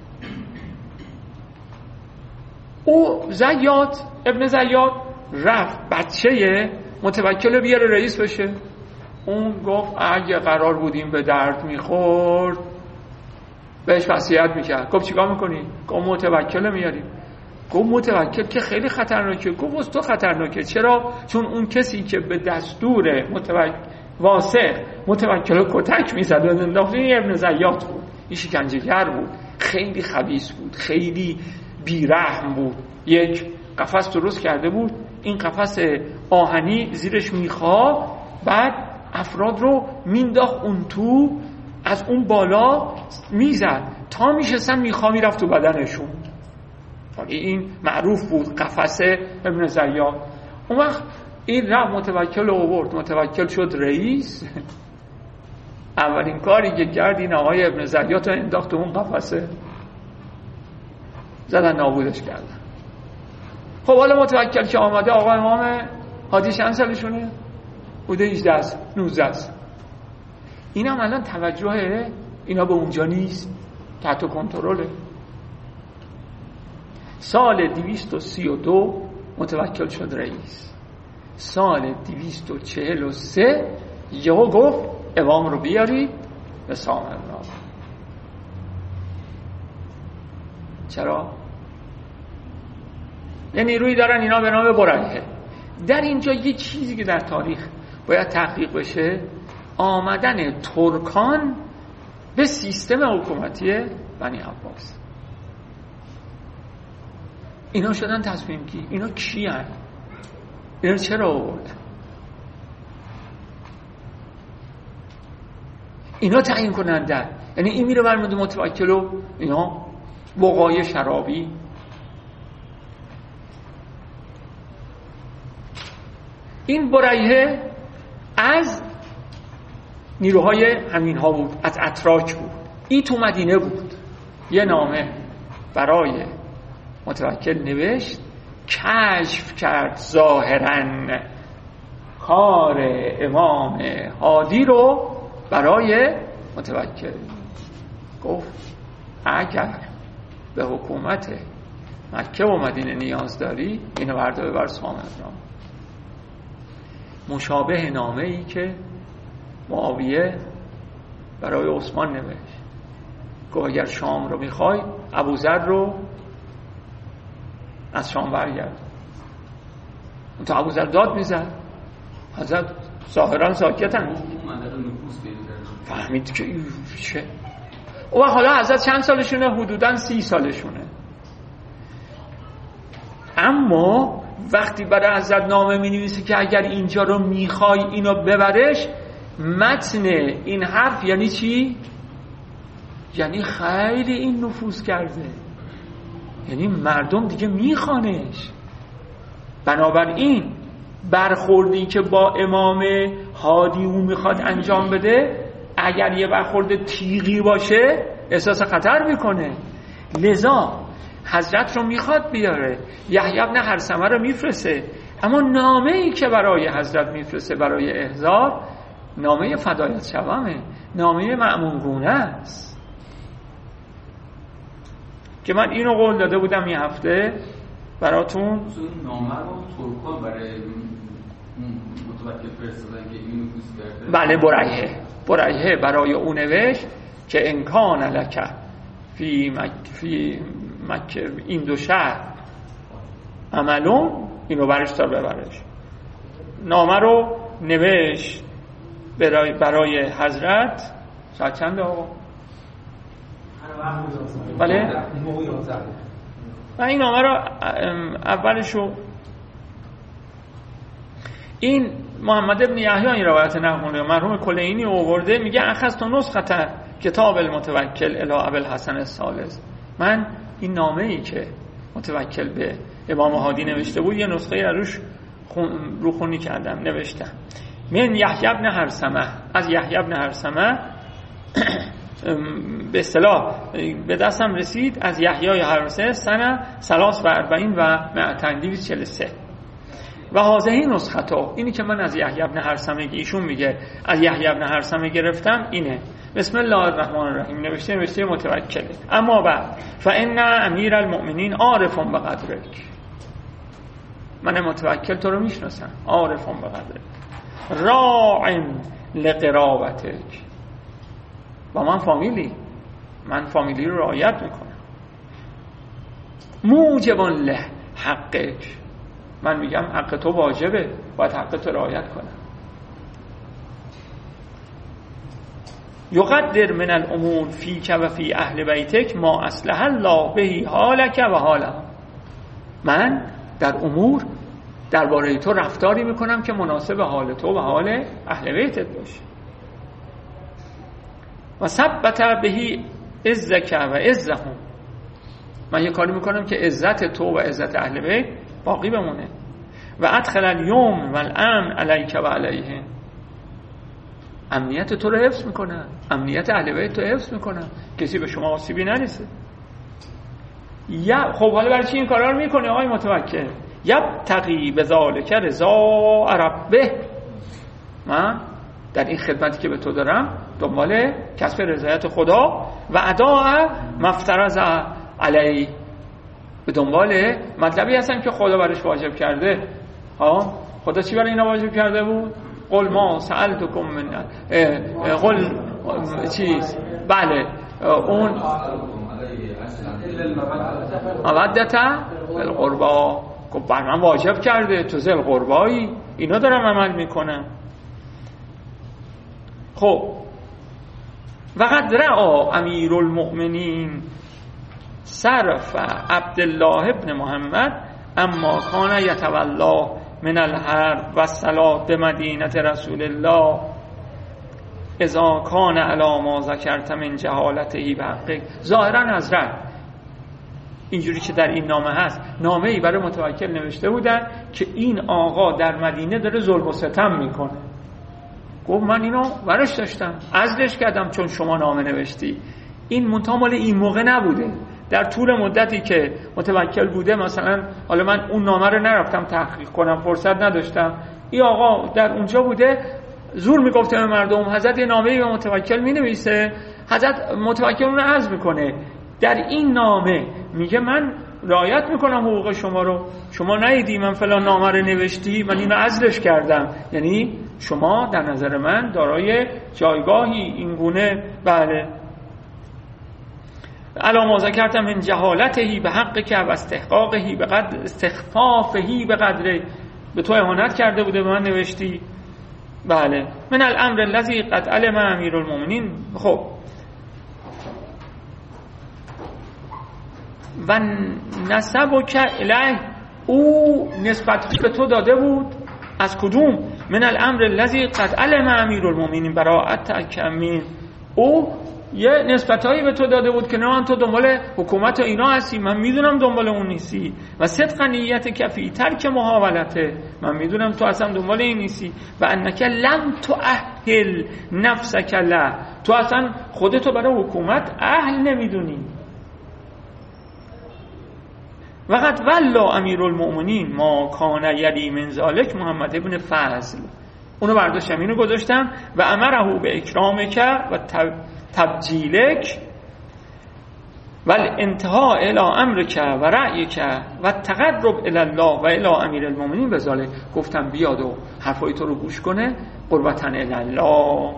[SPEAKER 2] او زیاد ابن زیاد رفت بچه متوکل بیاره رئیس بشه. اون گفت اگه قرار بودیم به درد میخورد بهش وصیت میکرد. گفت چیکار میکنی؟ گفت متوکل میاریم. گفت متوکل که خیلی خطرناکه. گفت تو خطرناکه. چرا؟ چون اون کسی که به دستور متوکل واسق متوکل کتک میزد و انداخت ابن زیاد بود. این شکنجه‌گر بود، خیلی خبیث بود، خیلی بیرحم بود. یک قفس درست کرده بود، این قفس آهنی زیرش میخا، بعد افراد رو مینداخت اون تو، از اون بالا میزد تا میشستن میخا میرفت تو بدنشون. این معروف بود قفس ابن زیاد. اون وقت این رفت متوکل رو آورد، متوکل شد رئیس. اولین کاری که کرد این آقای ابن زیاد رو انداخت اون قفسه، زدن نابودش کردن. خب حالا متوکل که آمده، آقا امام هادی چند سالشونه؟ بوده هجده نوزده. این هم الان توجه اینا به اونجا نیست، تحت کنترله. سال دویست و سی و دو متوکل شد رئیس. سال دویست و چهل و سه یهو گفت امام رو بیارید به سامرا. چرا؟ یه نیروی دارن اینا به نام برهه. در اینجا یه چیزی که در تاریخ باید تحقیق بشه، آمدن ترکان به سیستم حکومتی بنی عباس. اینا شدن تصمیم گیر. اینا کی هن؟ اینا چرا آوردن؟ اینا تعیین کننده. یعنی این میره برمونده متوکل و اینا وقایع شرابی. این بریه از نیروهای همین ها بود، از اتراک بود. این تو مدینه بود، یه نامه برای متوکل نوشت، کشف کرد ظاهراً کار امام هادی رو برای متوکل. گفت اگر به حکومت مکه و مدینه نیاز داری اینو برده ببر سامران. مشابه نامه ای که معاویه برای عثمان نوشت، گفت اگر شام رو میخوای ابوذر رو از شام برگرد. تا ابوذر داد میزد، حضرت ظاهرا ساکتن، فهمید که چه. و حالا حضرت چند سالشونه؟ حدوداً سی سالشونه. اما وقتی برای حضرت نامه می نویسه که اگر اینجا رو میخوای اینو ببرش، متن این حرف یعنی چی؟ یعنی خیلی این نفوذ کرده، یعنی مردم دیگه میخوانش. بنابراین برخوردی که با امام هادی اون میخواد انجام بده، اگر یه برخورد تیغی باشه احساس خطر میکنه. لذا حضرت رو میخواد بیاره، یحیی بن هرثمه رو میفرسته. اما نامه ای که برای حضرت میفرسته برای احضار، نامه فدایت شوامه، نامه مأمونگونه است که من اینو قول داده بودم این هفته براتون.
[SPEAKER 5] نامه رو ترکان برای متوکل فرستادن که اینو نفوذ کرده.
[SPEAKER 2] بله، بریه بریه برای اون نوشت که انکان لک فی مک فی مکه این دو شهر عملون، اینو برش تا ببرش. نامه رو نوشت برای برای حضرت. ساعت چند آقا؟ بله؟ من این نامه رو اولشو این محمد ابن یحیی این روایت نقل مرحوم کلینی آورده، میگه اخذت نسخه کتاب المتوکل الی ابوالحسن الثالث. من این نامه ای که متوکل به امام هادی نوشته بود یه نسخه روش رو خونی کردم، نوشتم من یحیی بن هرثمه، از یحیی بن هرثمه به اصطلاح به دستم رسید، از یحیی هرثمه سنه ثلاث و اربعین و مئتین دویست و چهل و سه و هذه نسخته. اینی که من از یحیی بن هرثمه که ایشون میگه از یحیی بن هرثمه گرفتم اینه. بسم الله الرحمن الرحیم نوشته نوشته متوکله. اما بعد فان امیر المؤمنین عارف بقدرک، من متوکل تو رو میشناسم، عارف بقدرک، راع لقرابتک، با من فامیلی، من فامیلی رو رعایت میکنم. موجب له حقک، من میگم حق تو واجبه، باید حق تو رعایت کنم. یقدر من الامور فیک و فی اهل بیتک ما اصلح الله به حالک و حالهم، من در امور درباره تو رفتاری میکنم که مناسب حال تو و حال اهل بیتت باشه. و ثبت بهی عزک و عزهم، من یه کاری میکنم که عزت تو و عزت اهل بیت باقی بمونه. و ادخل اليوم و الامن علیک و علیهم، امنیت تو رو حفظ میکنم، امنیت اهل بیت تو حفظ میکنم، کسی به شما آسیبی نرسه. یا خب حالا برای چی این کارا رو میکنه آقای متوکل؟ یبتغی بذالک رضا ربه، من در این خدمتی که به تو دارم دنبال کسب رضایت خدا و اداء مفترض علی، به دنبال مطلبی هستم که خدا برش واجب کرده. ها خدا چی برای اینا واجب کرده بود؟ قل ما سألتکم من قل چیز، بله اون مودت القربا، خب بر من واجب کرده، تو ذل قربایی، اینا دارم عمل میکنم. خب وقد رأى امیر المؤمنین صرف عبدالله ابن محمد اما کان یتولا من الحرب و الصلاة به مدینه رسول الله اذا کان علی ما ذکرت من جهالته و حقه. ظاهرا حضرت اینجوری که در این نامه هست، نامه ای برای متوکل نوشته بودن که این آقا در مدینه داره ظلم و ستم میکنه. گفت من اینو ورش داشتم، عزلش کردم چون شما نامه نوشتی. این منتها مال این موقع نبوده، در طول مدتی که متوکل بوده. مثلا حالا من اون نامه رو نرفتم تحقیق کنم، فرصت نداشتم. این آقا در اونجا بوده زور میگفته به مردم. حضرت یه نامه‌ای به متوکل مینویسه، حضرت متوکل اون رو عزل میکنه. در این نامه میگه من رعایت میکنم حقوق شما رو، شما ندیدی من فلان نامه رو نوشتی، من اینو عزلش کردم. یعنی شما در نظر من دارای جایگاهی این گونه. بله علی ما ذکرت من جهالته به حق که و استحقاقه به قدر استخفافه به قدر، به تو اهانت کرده بوده به من نوشتی. بله من الامر الذی قد علم امیر المؤمنین. خب و نسبک الیه، او نسبت به تو داده بود. از کدوم؟ من الامر الذی قد علم امیر المؤمنین براءت کمین. او یه نسبتایی به تو داده بود که نه تو دنبال حکومت و اینا هستی، من میدونم دنبال اون نیستی. و صدق نیت کفی ترک محاولته، من میدونم تو اصلا دنبال این نیستی. و انک لم تؤهل نفسک له، تو اصلا خودتو برای حکومت اهل نمیدونی. وقت ولا امیر المؤمنین ما کان یلی من ذالک محمد ابن فضل. اونو برداشتم اینو گذاشتم. و امره به اکرامک و تبجیلک و الانتهاء الی امرک و رأیک و تقرب الی الله و الی امیر المؤمنین بذالک. گفتم بیاد و حرفای تو رو گوش کنه، قربتا الی الله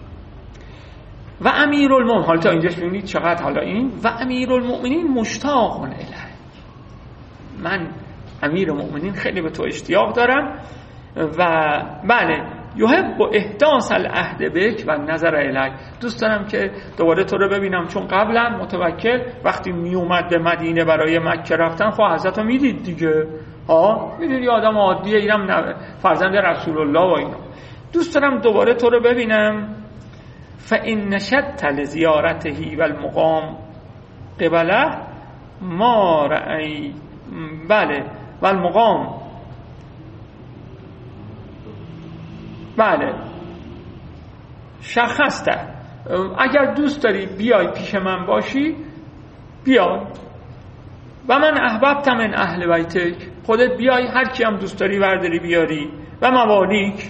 [SPEAKER 2] و امیر المؤمنین. حالا تا اینجاش ببینید چقدر حالا این و امیر المؤمنین مشتاق الیه، من امیر المؤمنین خیلی به تو اشتیاق دارم. و بله یحب احداث العهد بک و نظر الیک، دوست دارم که دوباره تو رو ببینم. چون قبلا متوکل وقتی می اومد به مدینه برای مکه رفتن، خب حضرت رو میدید دیگه، ها میدید یه آدم عادیه، اینم فرزند رسول الله و اینا. دوست دارم دوباره تو رو ببینم. فان نشدت لزیارته و المقام قبله ما رأی. بله و المقام، بله شخصته. اگر دوست داری بیای پیش من باشی بیای. و من احببت من اهل بیتک، خودت بیای، هر کی هم دوست داری برداری بیاری. و موالیک،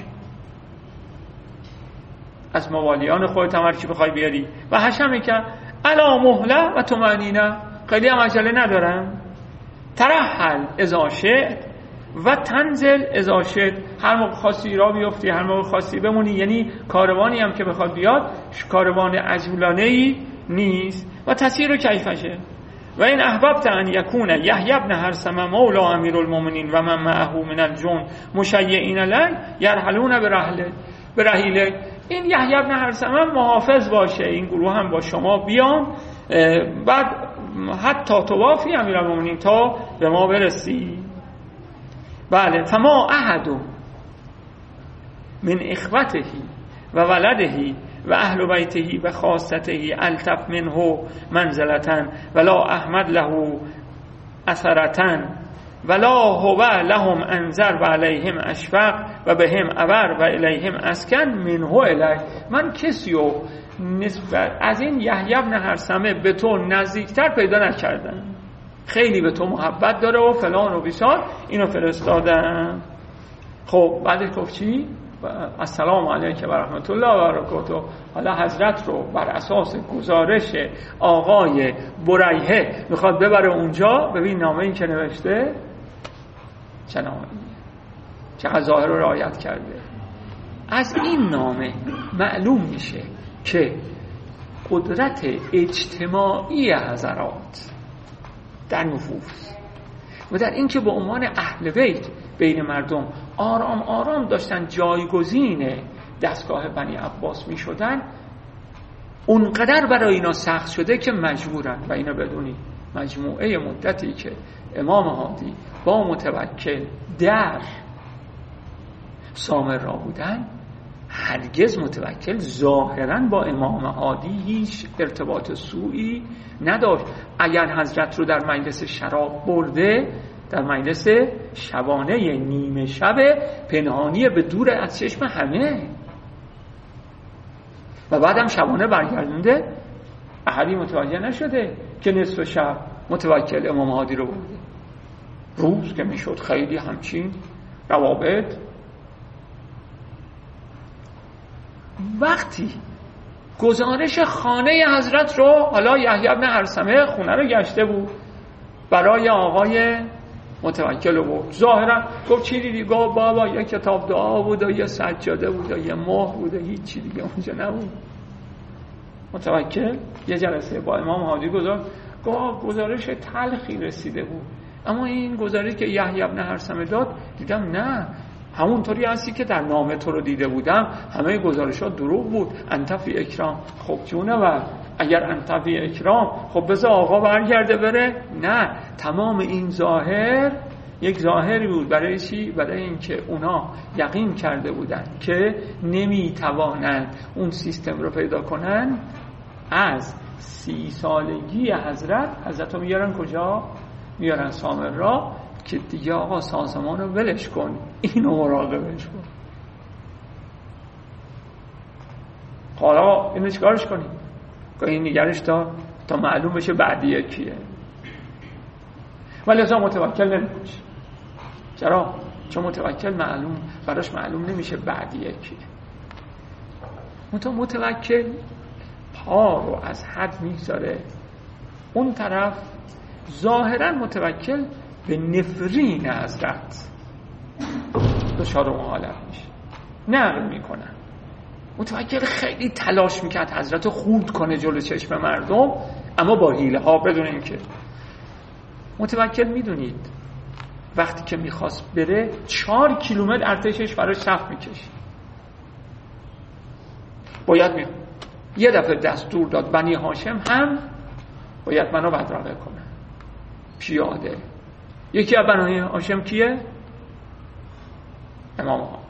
[SPEAKER 2] از موالیان خودت هم هر کی بخوای بیاری. و حشمی که علا مهله و طمأنینه، خیلی هم عجله ندارم. ترحل اذا شئت و تنزل اذا شئت، هر موقع خاصی را بیفتی هر موقع خاصی بمونی. یعنی کاروانی هم که بخواد بیاد کاروان عجولانه‌ای نیست. و تسیر کیفشه. و این احببت ان یکون یحیی بن هرثمه مولا امیر المؤمنین و من معه من الجند مشیعین له یرحلون برحله برحیله. این یحیی بن هرثمه محافظ باشه، این گروه هم با شما بیان، بعد حتی توافی امیرالمومنین، تا به ما برسی. بله فما احد من اخوته و ولده و اهل بیته و خاصته الطف منه منزلتا ولا احمد له اثرتا ولا هو لهم انذر و علیهم اشفق و بهم ابر و الیهم اسکن منه الی. من کسیو نسبت از این یحیی بن هرثمه به تو نزدیکتر پیدا نکردم، خیلی به تو محبت داره و فلان و بیسار، اینو فرستادم. خب بعدش گفت چی؟ السلام علیک و رحمت الله و برکاته. حالا حضرت رو بر اساس گزارش آقای بریحه میخواد ببره اونجا. ببین نامه این که نوشته چه نامه، چه ظاهر رو رعایت کرده. از این نامه معلوم میشه که قدرت اجتماعی حضرات در نفوذ و در این که به عنوان اهل بیت بین مردم آرام آرام داشتن جایگزین دستگاه بنی عباس می شدن، اونقدر برای اینا سخت شده که مجبورن. و اینا بدونی مجموعه مدتی که امام هادی با متوکل در سامر را بودن، هرگز متوکل ظاهراً با امام هادی هیچ ارتباط سوئی نداشت. اگر حضرت رو در مجلس شراب برده، در مجلس شبانه نیمه شب پنهانی به دور از چشم همه، و بعدم شبانه برگردونده، احدی متوجه نشده که نصف شب متوکل امام هادی رو برده. روز که میشد خیلی همچین روابط. وقتی گزارش خانه حضرت رو، حالا یحیی بن هرثمه خونه رو گشته بود برای آقای متوکل رو برد، ظاهرا گفت چی دیدی؟ گفت بابا یه کتاب دعا بود و یه سجاده بود و یه مهر بود و هیچ چی دیگه اونجا نبود. متوکل یه جلسه با امام هادی گذاشت، گفت گزارش تلخی رسیده بود، اما این گزارش که یحیی بن هرثمه داد دیدم نه، همونطوری هستی که در نامه تو رو دیده بودم، همه گزارشات دروغ بود. انت فی اکرام. خب جونه، و اگر انت فی اکرام، خب بذار آقا برگرده بره. نه، تمام این ظاهر یک ظاهری بود. برای چی؟ برای اینکه اونا یقین کرده بودن که نمیتوانند اون سیستم رو پیدا کنن. از سی سالگی حضرت حضرت رو میارن کجا؟ میارن سامرا که دیگه آقا سازمان رو ولش کن، اینو مراقبش کن. حالا اینو چیکارش کنیم؟ که این نگرش تا تا معلوم بشه بعدیه کیه. ولی اصلا متوکل نمیشه. چرا؟ چون متوکل معلوم براش معلوم نمیشه بعدیه کیه. متو متوکل پا رو از حد میگذاره اون طرف. ظاهرا متوکل به نفرین حضرت دچار اون حالت میشه، نقل میکنن. متوکل خیلی تلاش میکرد حضرت رو خورد کنه جلو چشم مردم، اما با حیله ها. بدونین که متوکل میدونید وقتی که میخواست بره چهار کیلومتر ارتشش برای صف میکشید. باید می یه دفعه دستور داد بنی هاشم هم باید منو بدرقه کنه پیاده. یکی از بنی هاشم کیه؟ امام هادی.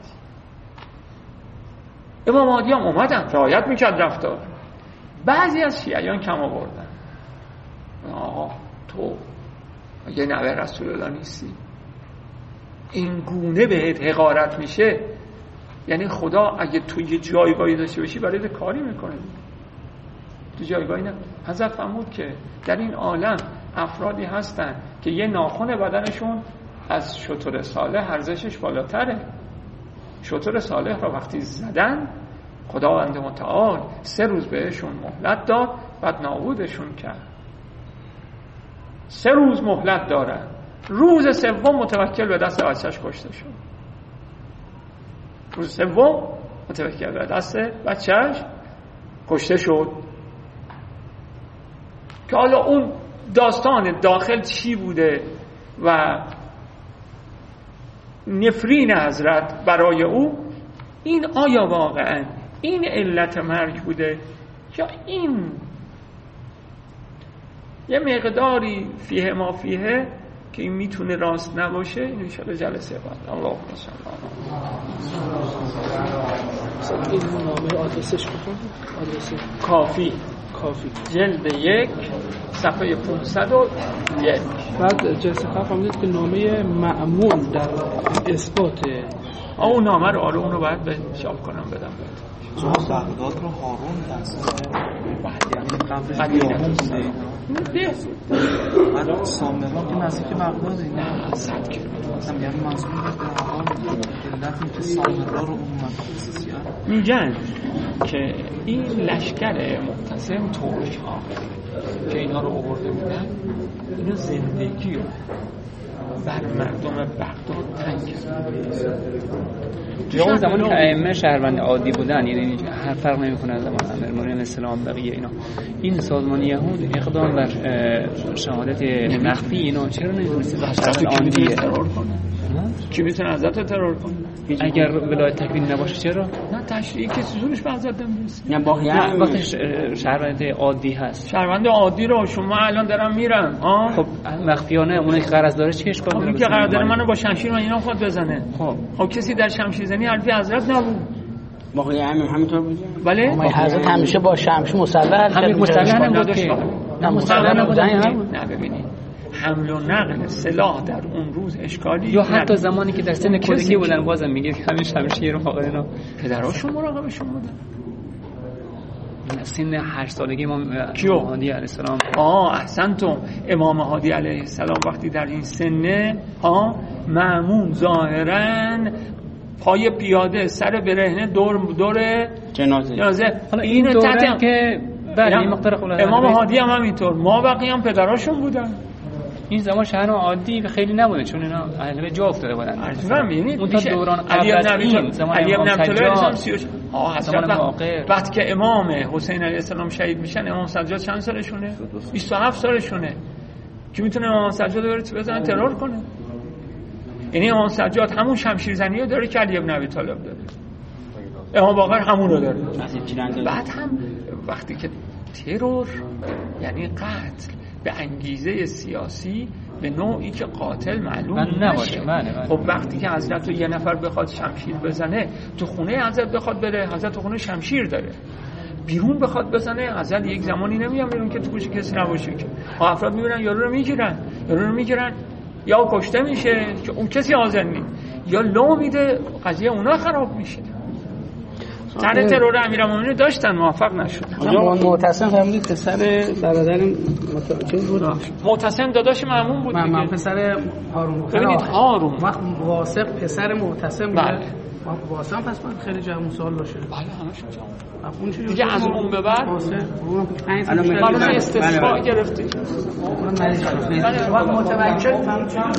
[SPEAKER 2] امام هادی هم اومدن رعایت میکرد رفتار. بعضی از شیعیان کم آوردن، آقا تو یه نوه رسول الله نیستی، این گونه بهت حقارت میشه، یعنی خدا اگه تو یه جایگاهی داشته باشی برای کاری میکنه، تو جایگاهی نه. حضرت فرمود که در این عالم افرادی هستن که یه ناخن بدنشون از شتر صالح ارزشش بالاتره. شتر صالح را وقتی زدن خداوند متعال سه روز بهشون مهلت داد، بعد نابودشون کرد. سه روز مهلت دارن، روز سوم متوکل به دست بچهش کشته شد. روز سوم متوکل به دست بچهش کشته شد. که حالا اون داستان داخل چی بوده و نفرین حضرت برای او، این آیا واقعا این علت مرگ بوده یا این یه مقداری فیه ما فیه که این میتونه راست نباشه؟ این انشاءالله جلسه بعد. الله صل علی
[SPEAKER 1] این نامه آدرسش بخون. آدرس
[SPEAKER 2] کافی
[SPEAKER 1] کافی
[SPEAKER 2] جلد یک صفحه پانصد و یک.
[SPEAKER 1] بعد جلسه قبل فهمیدید که نامه مأمون در اثبات
[SPEAKER 2] اون نامه رو آره اون رو باید به چاپ کنم بدم.
[SPEAKER 7] شما بغداد رو هارون دست
[SPEAKER 2] بعد یعنی
[SPEAKER 7] بعد سامرا که نزدیک بغداد
[SPEAKER 2] نه صد کیلومتر
[SPEAKER 7] مثلا یعنی منظور به هارون علت که سامرا رو اون مخصوصی
[SPEAKER 2] میگن که این لشکر مقتسم ترک ها که اینا رو آورده بودن، اینا زندگی رو بر مردم بغداد تنگ
[SPEAKER 8] یا اون زمانی که ائمه شهروند عادی بودن، یعنی هر فرق نمی‌کنه از زمان امیرالمومنین اسلام بقیه اینا، این سازمان یهود اقدام بر شهادت مخفی اینا چرا نمی‌تونست به شهروند عادی
[SPEAKER 2] ترور کنه؟ کی میتونه حضرت رو ترور کنه؟
[SPEAKER 8] اگر ولایت تکوین نباشه چرا؟
[SPEAKER 2] نه تشریعی که زورش به حضرت نمیرسه.
[SPEAKER 8] نه با یعنی وقتی شهروند عادی هست،
[SPEAKER 2] شهروند عادی رو شما الان دارم میرم ها،
[SPEAKER 8] خب مخفیانه اونایی که قرض داره چه اشکال داره؟
[SPEAKER 2] اون که قرض داره منو با شمشیر من اینا خود بزنه.
[SPEAKER 8] خب
[SPEAKER 2] خب کسی در شمشیر زنی حرفی حضرت نبود.
[SPEAKER 3] موقع همین همینطور بود.
[SPEAKER 8] بله
[SPEAKER 3] ما حضرت همیشه با شمش مسلح
[SPEAKER 8] همین مسلح نبود که
[SPEAKER 3] نه مسلح نبود.
[SPEAKER 2] نه ببینید حمل و نقل سلاح در اون روز اشکالی
[SPEAKER 8] یا حتی زمانی که در سن کودکی بودن بازم میگه همین شمشیر رو واقعا اینا
[SPEAKER 2] پدراشون مراقبشون بودن.
[SPEAKER 8] سن هشت سالگی امام
[SPEAKER 2] کیو؟
[SPEAKER 8] هادی علیه السلام.
[SPEAKER 2] آه احسنتم. امام هادی علیه السلام وقتی در این سنه ها مأمون ظاهراً پای پیاده سر برهنه دور دور
[SPEAKER 3] جنازه
[SPEAKER 2] جنازه
[SPEAKER 8] حالا این دوره که بله این مقدار خلاصه
[SPEAKER 2] امام هادی هم همینطور ما بقیه هم پدراشون بودن.
[SPEAKER 8] این زمان شهر عادی خیلی نبوده چون اینا اهل به جا افتاده بودن.
[SPEAKER 2] اصلا ببینید
[SPEAKER 8] اون تا دوران قبل از این زمان امام سجاد
[SPEAKER 2] آه حضرت وقتی که امام حسین علیه السلام شهید میشن امام سجاد چند سالشونه؟ بیست و هفت سالشونه. کی میتونه امام سجاد رو بره بزنه ترور کنه؟ یعنی امام سجاد همون شمشیر زنی رو داره که علی ابن ابی طالب داره. امام باقر همون رو داره. بعد هم وقتی که ترور یعنی قتل به انگیزه سیاسی به نوعی که قاتل معلوم نشه. خب وقتی که حضرت رو یه نفر بخواد شمشیر بزنه تو خونه حضرت بخواد بره، حضرت تو خونه شمشیر داره، بیرون بخواد بزنه حضرت یک زمانی نمیام بیرون که تو گوش کسی نباشه که افراد میبینن یارو رو میگیرن یارو رو میگیرن یا کشته میشه که اون کسی حاضر نیست یا لو میده قضیه اونا خراب میشه. سر ترور امیرالمومنین داشتن موفق نشدن.
[SPEAKER 3] معتصم فهمید پسر برادر متوجه بود.
[SPEAKER 2] معتصم داداش مأمون بود دیگه.
[SPEAKER 3] من پسر هارون.
[SPEAKER 2] ببینید هارون
[SPEAKER 3] وقت واسق پسر معتصم بود.
[SPEAKER 2] بله.
[SPEAKER 3] واسق پس من خیلی جمع سوال باشه.
[SPEAKER 2] بله همشون جمع.
[SPEAKER 3] اون چه
[SPEAKER 2] دیگه از اون به بعد
[SPEAKER 3] واسق
[SPEAKER 2] الان استثناء گرفتی.
[SPEAKER 3] من متوکل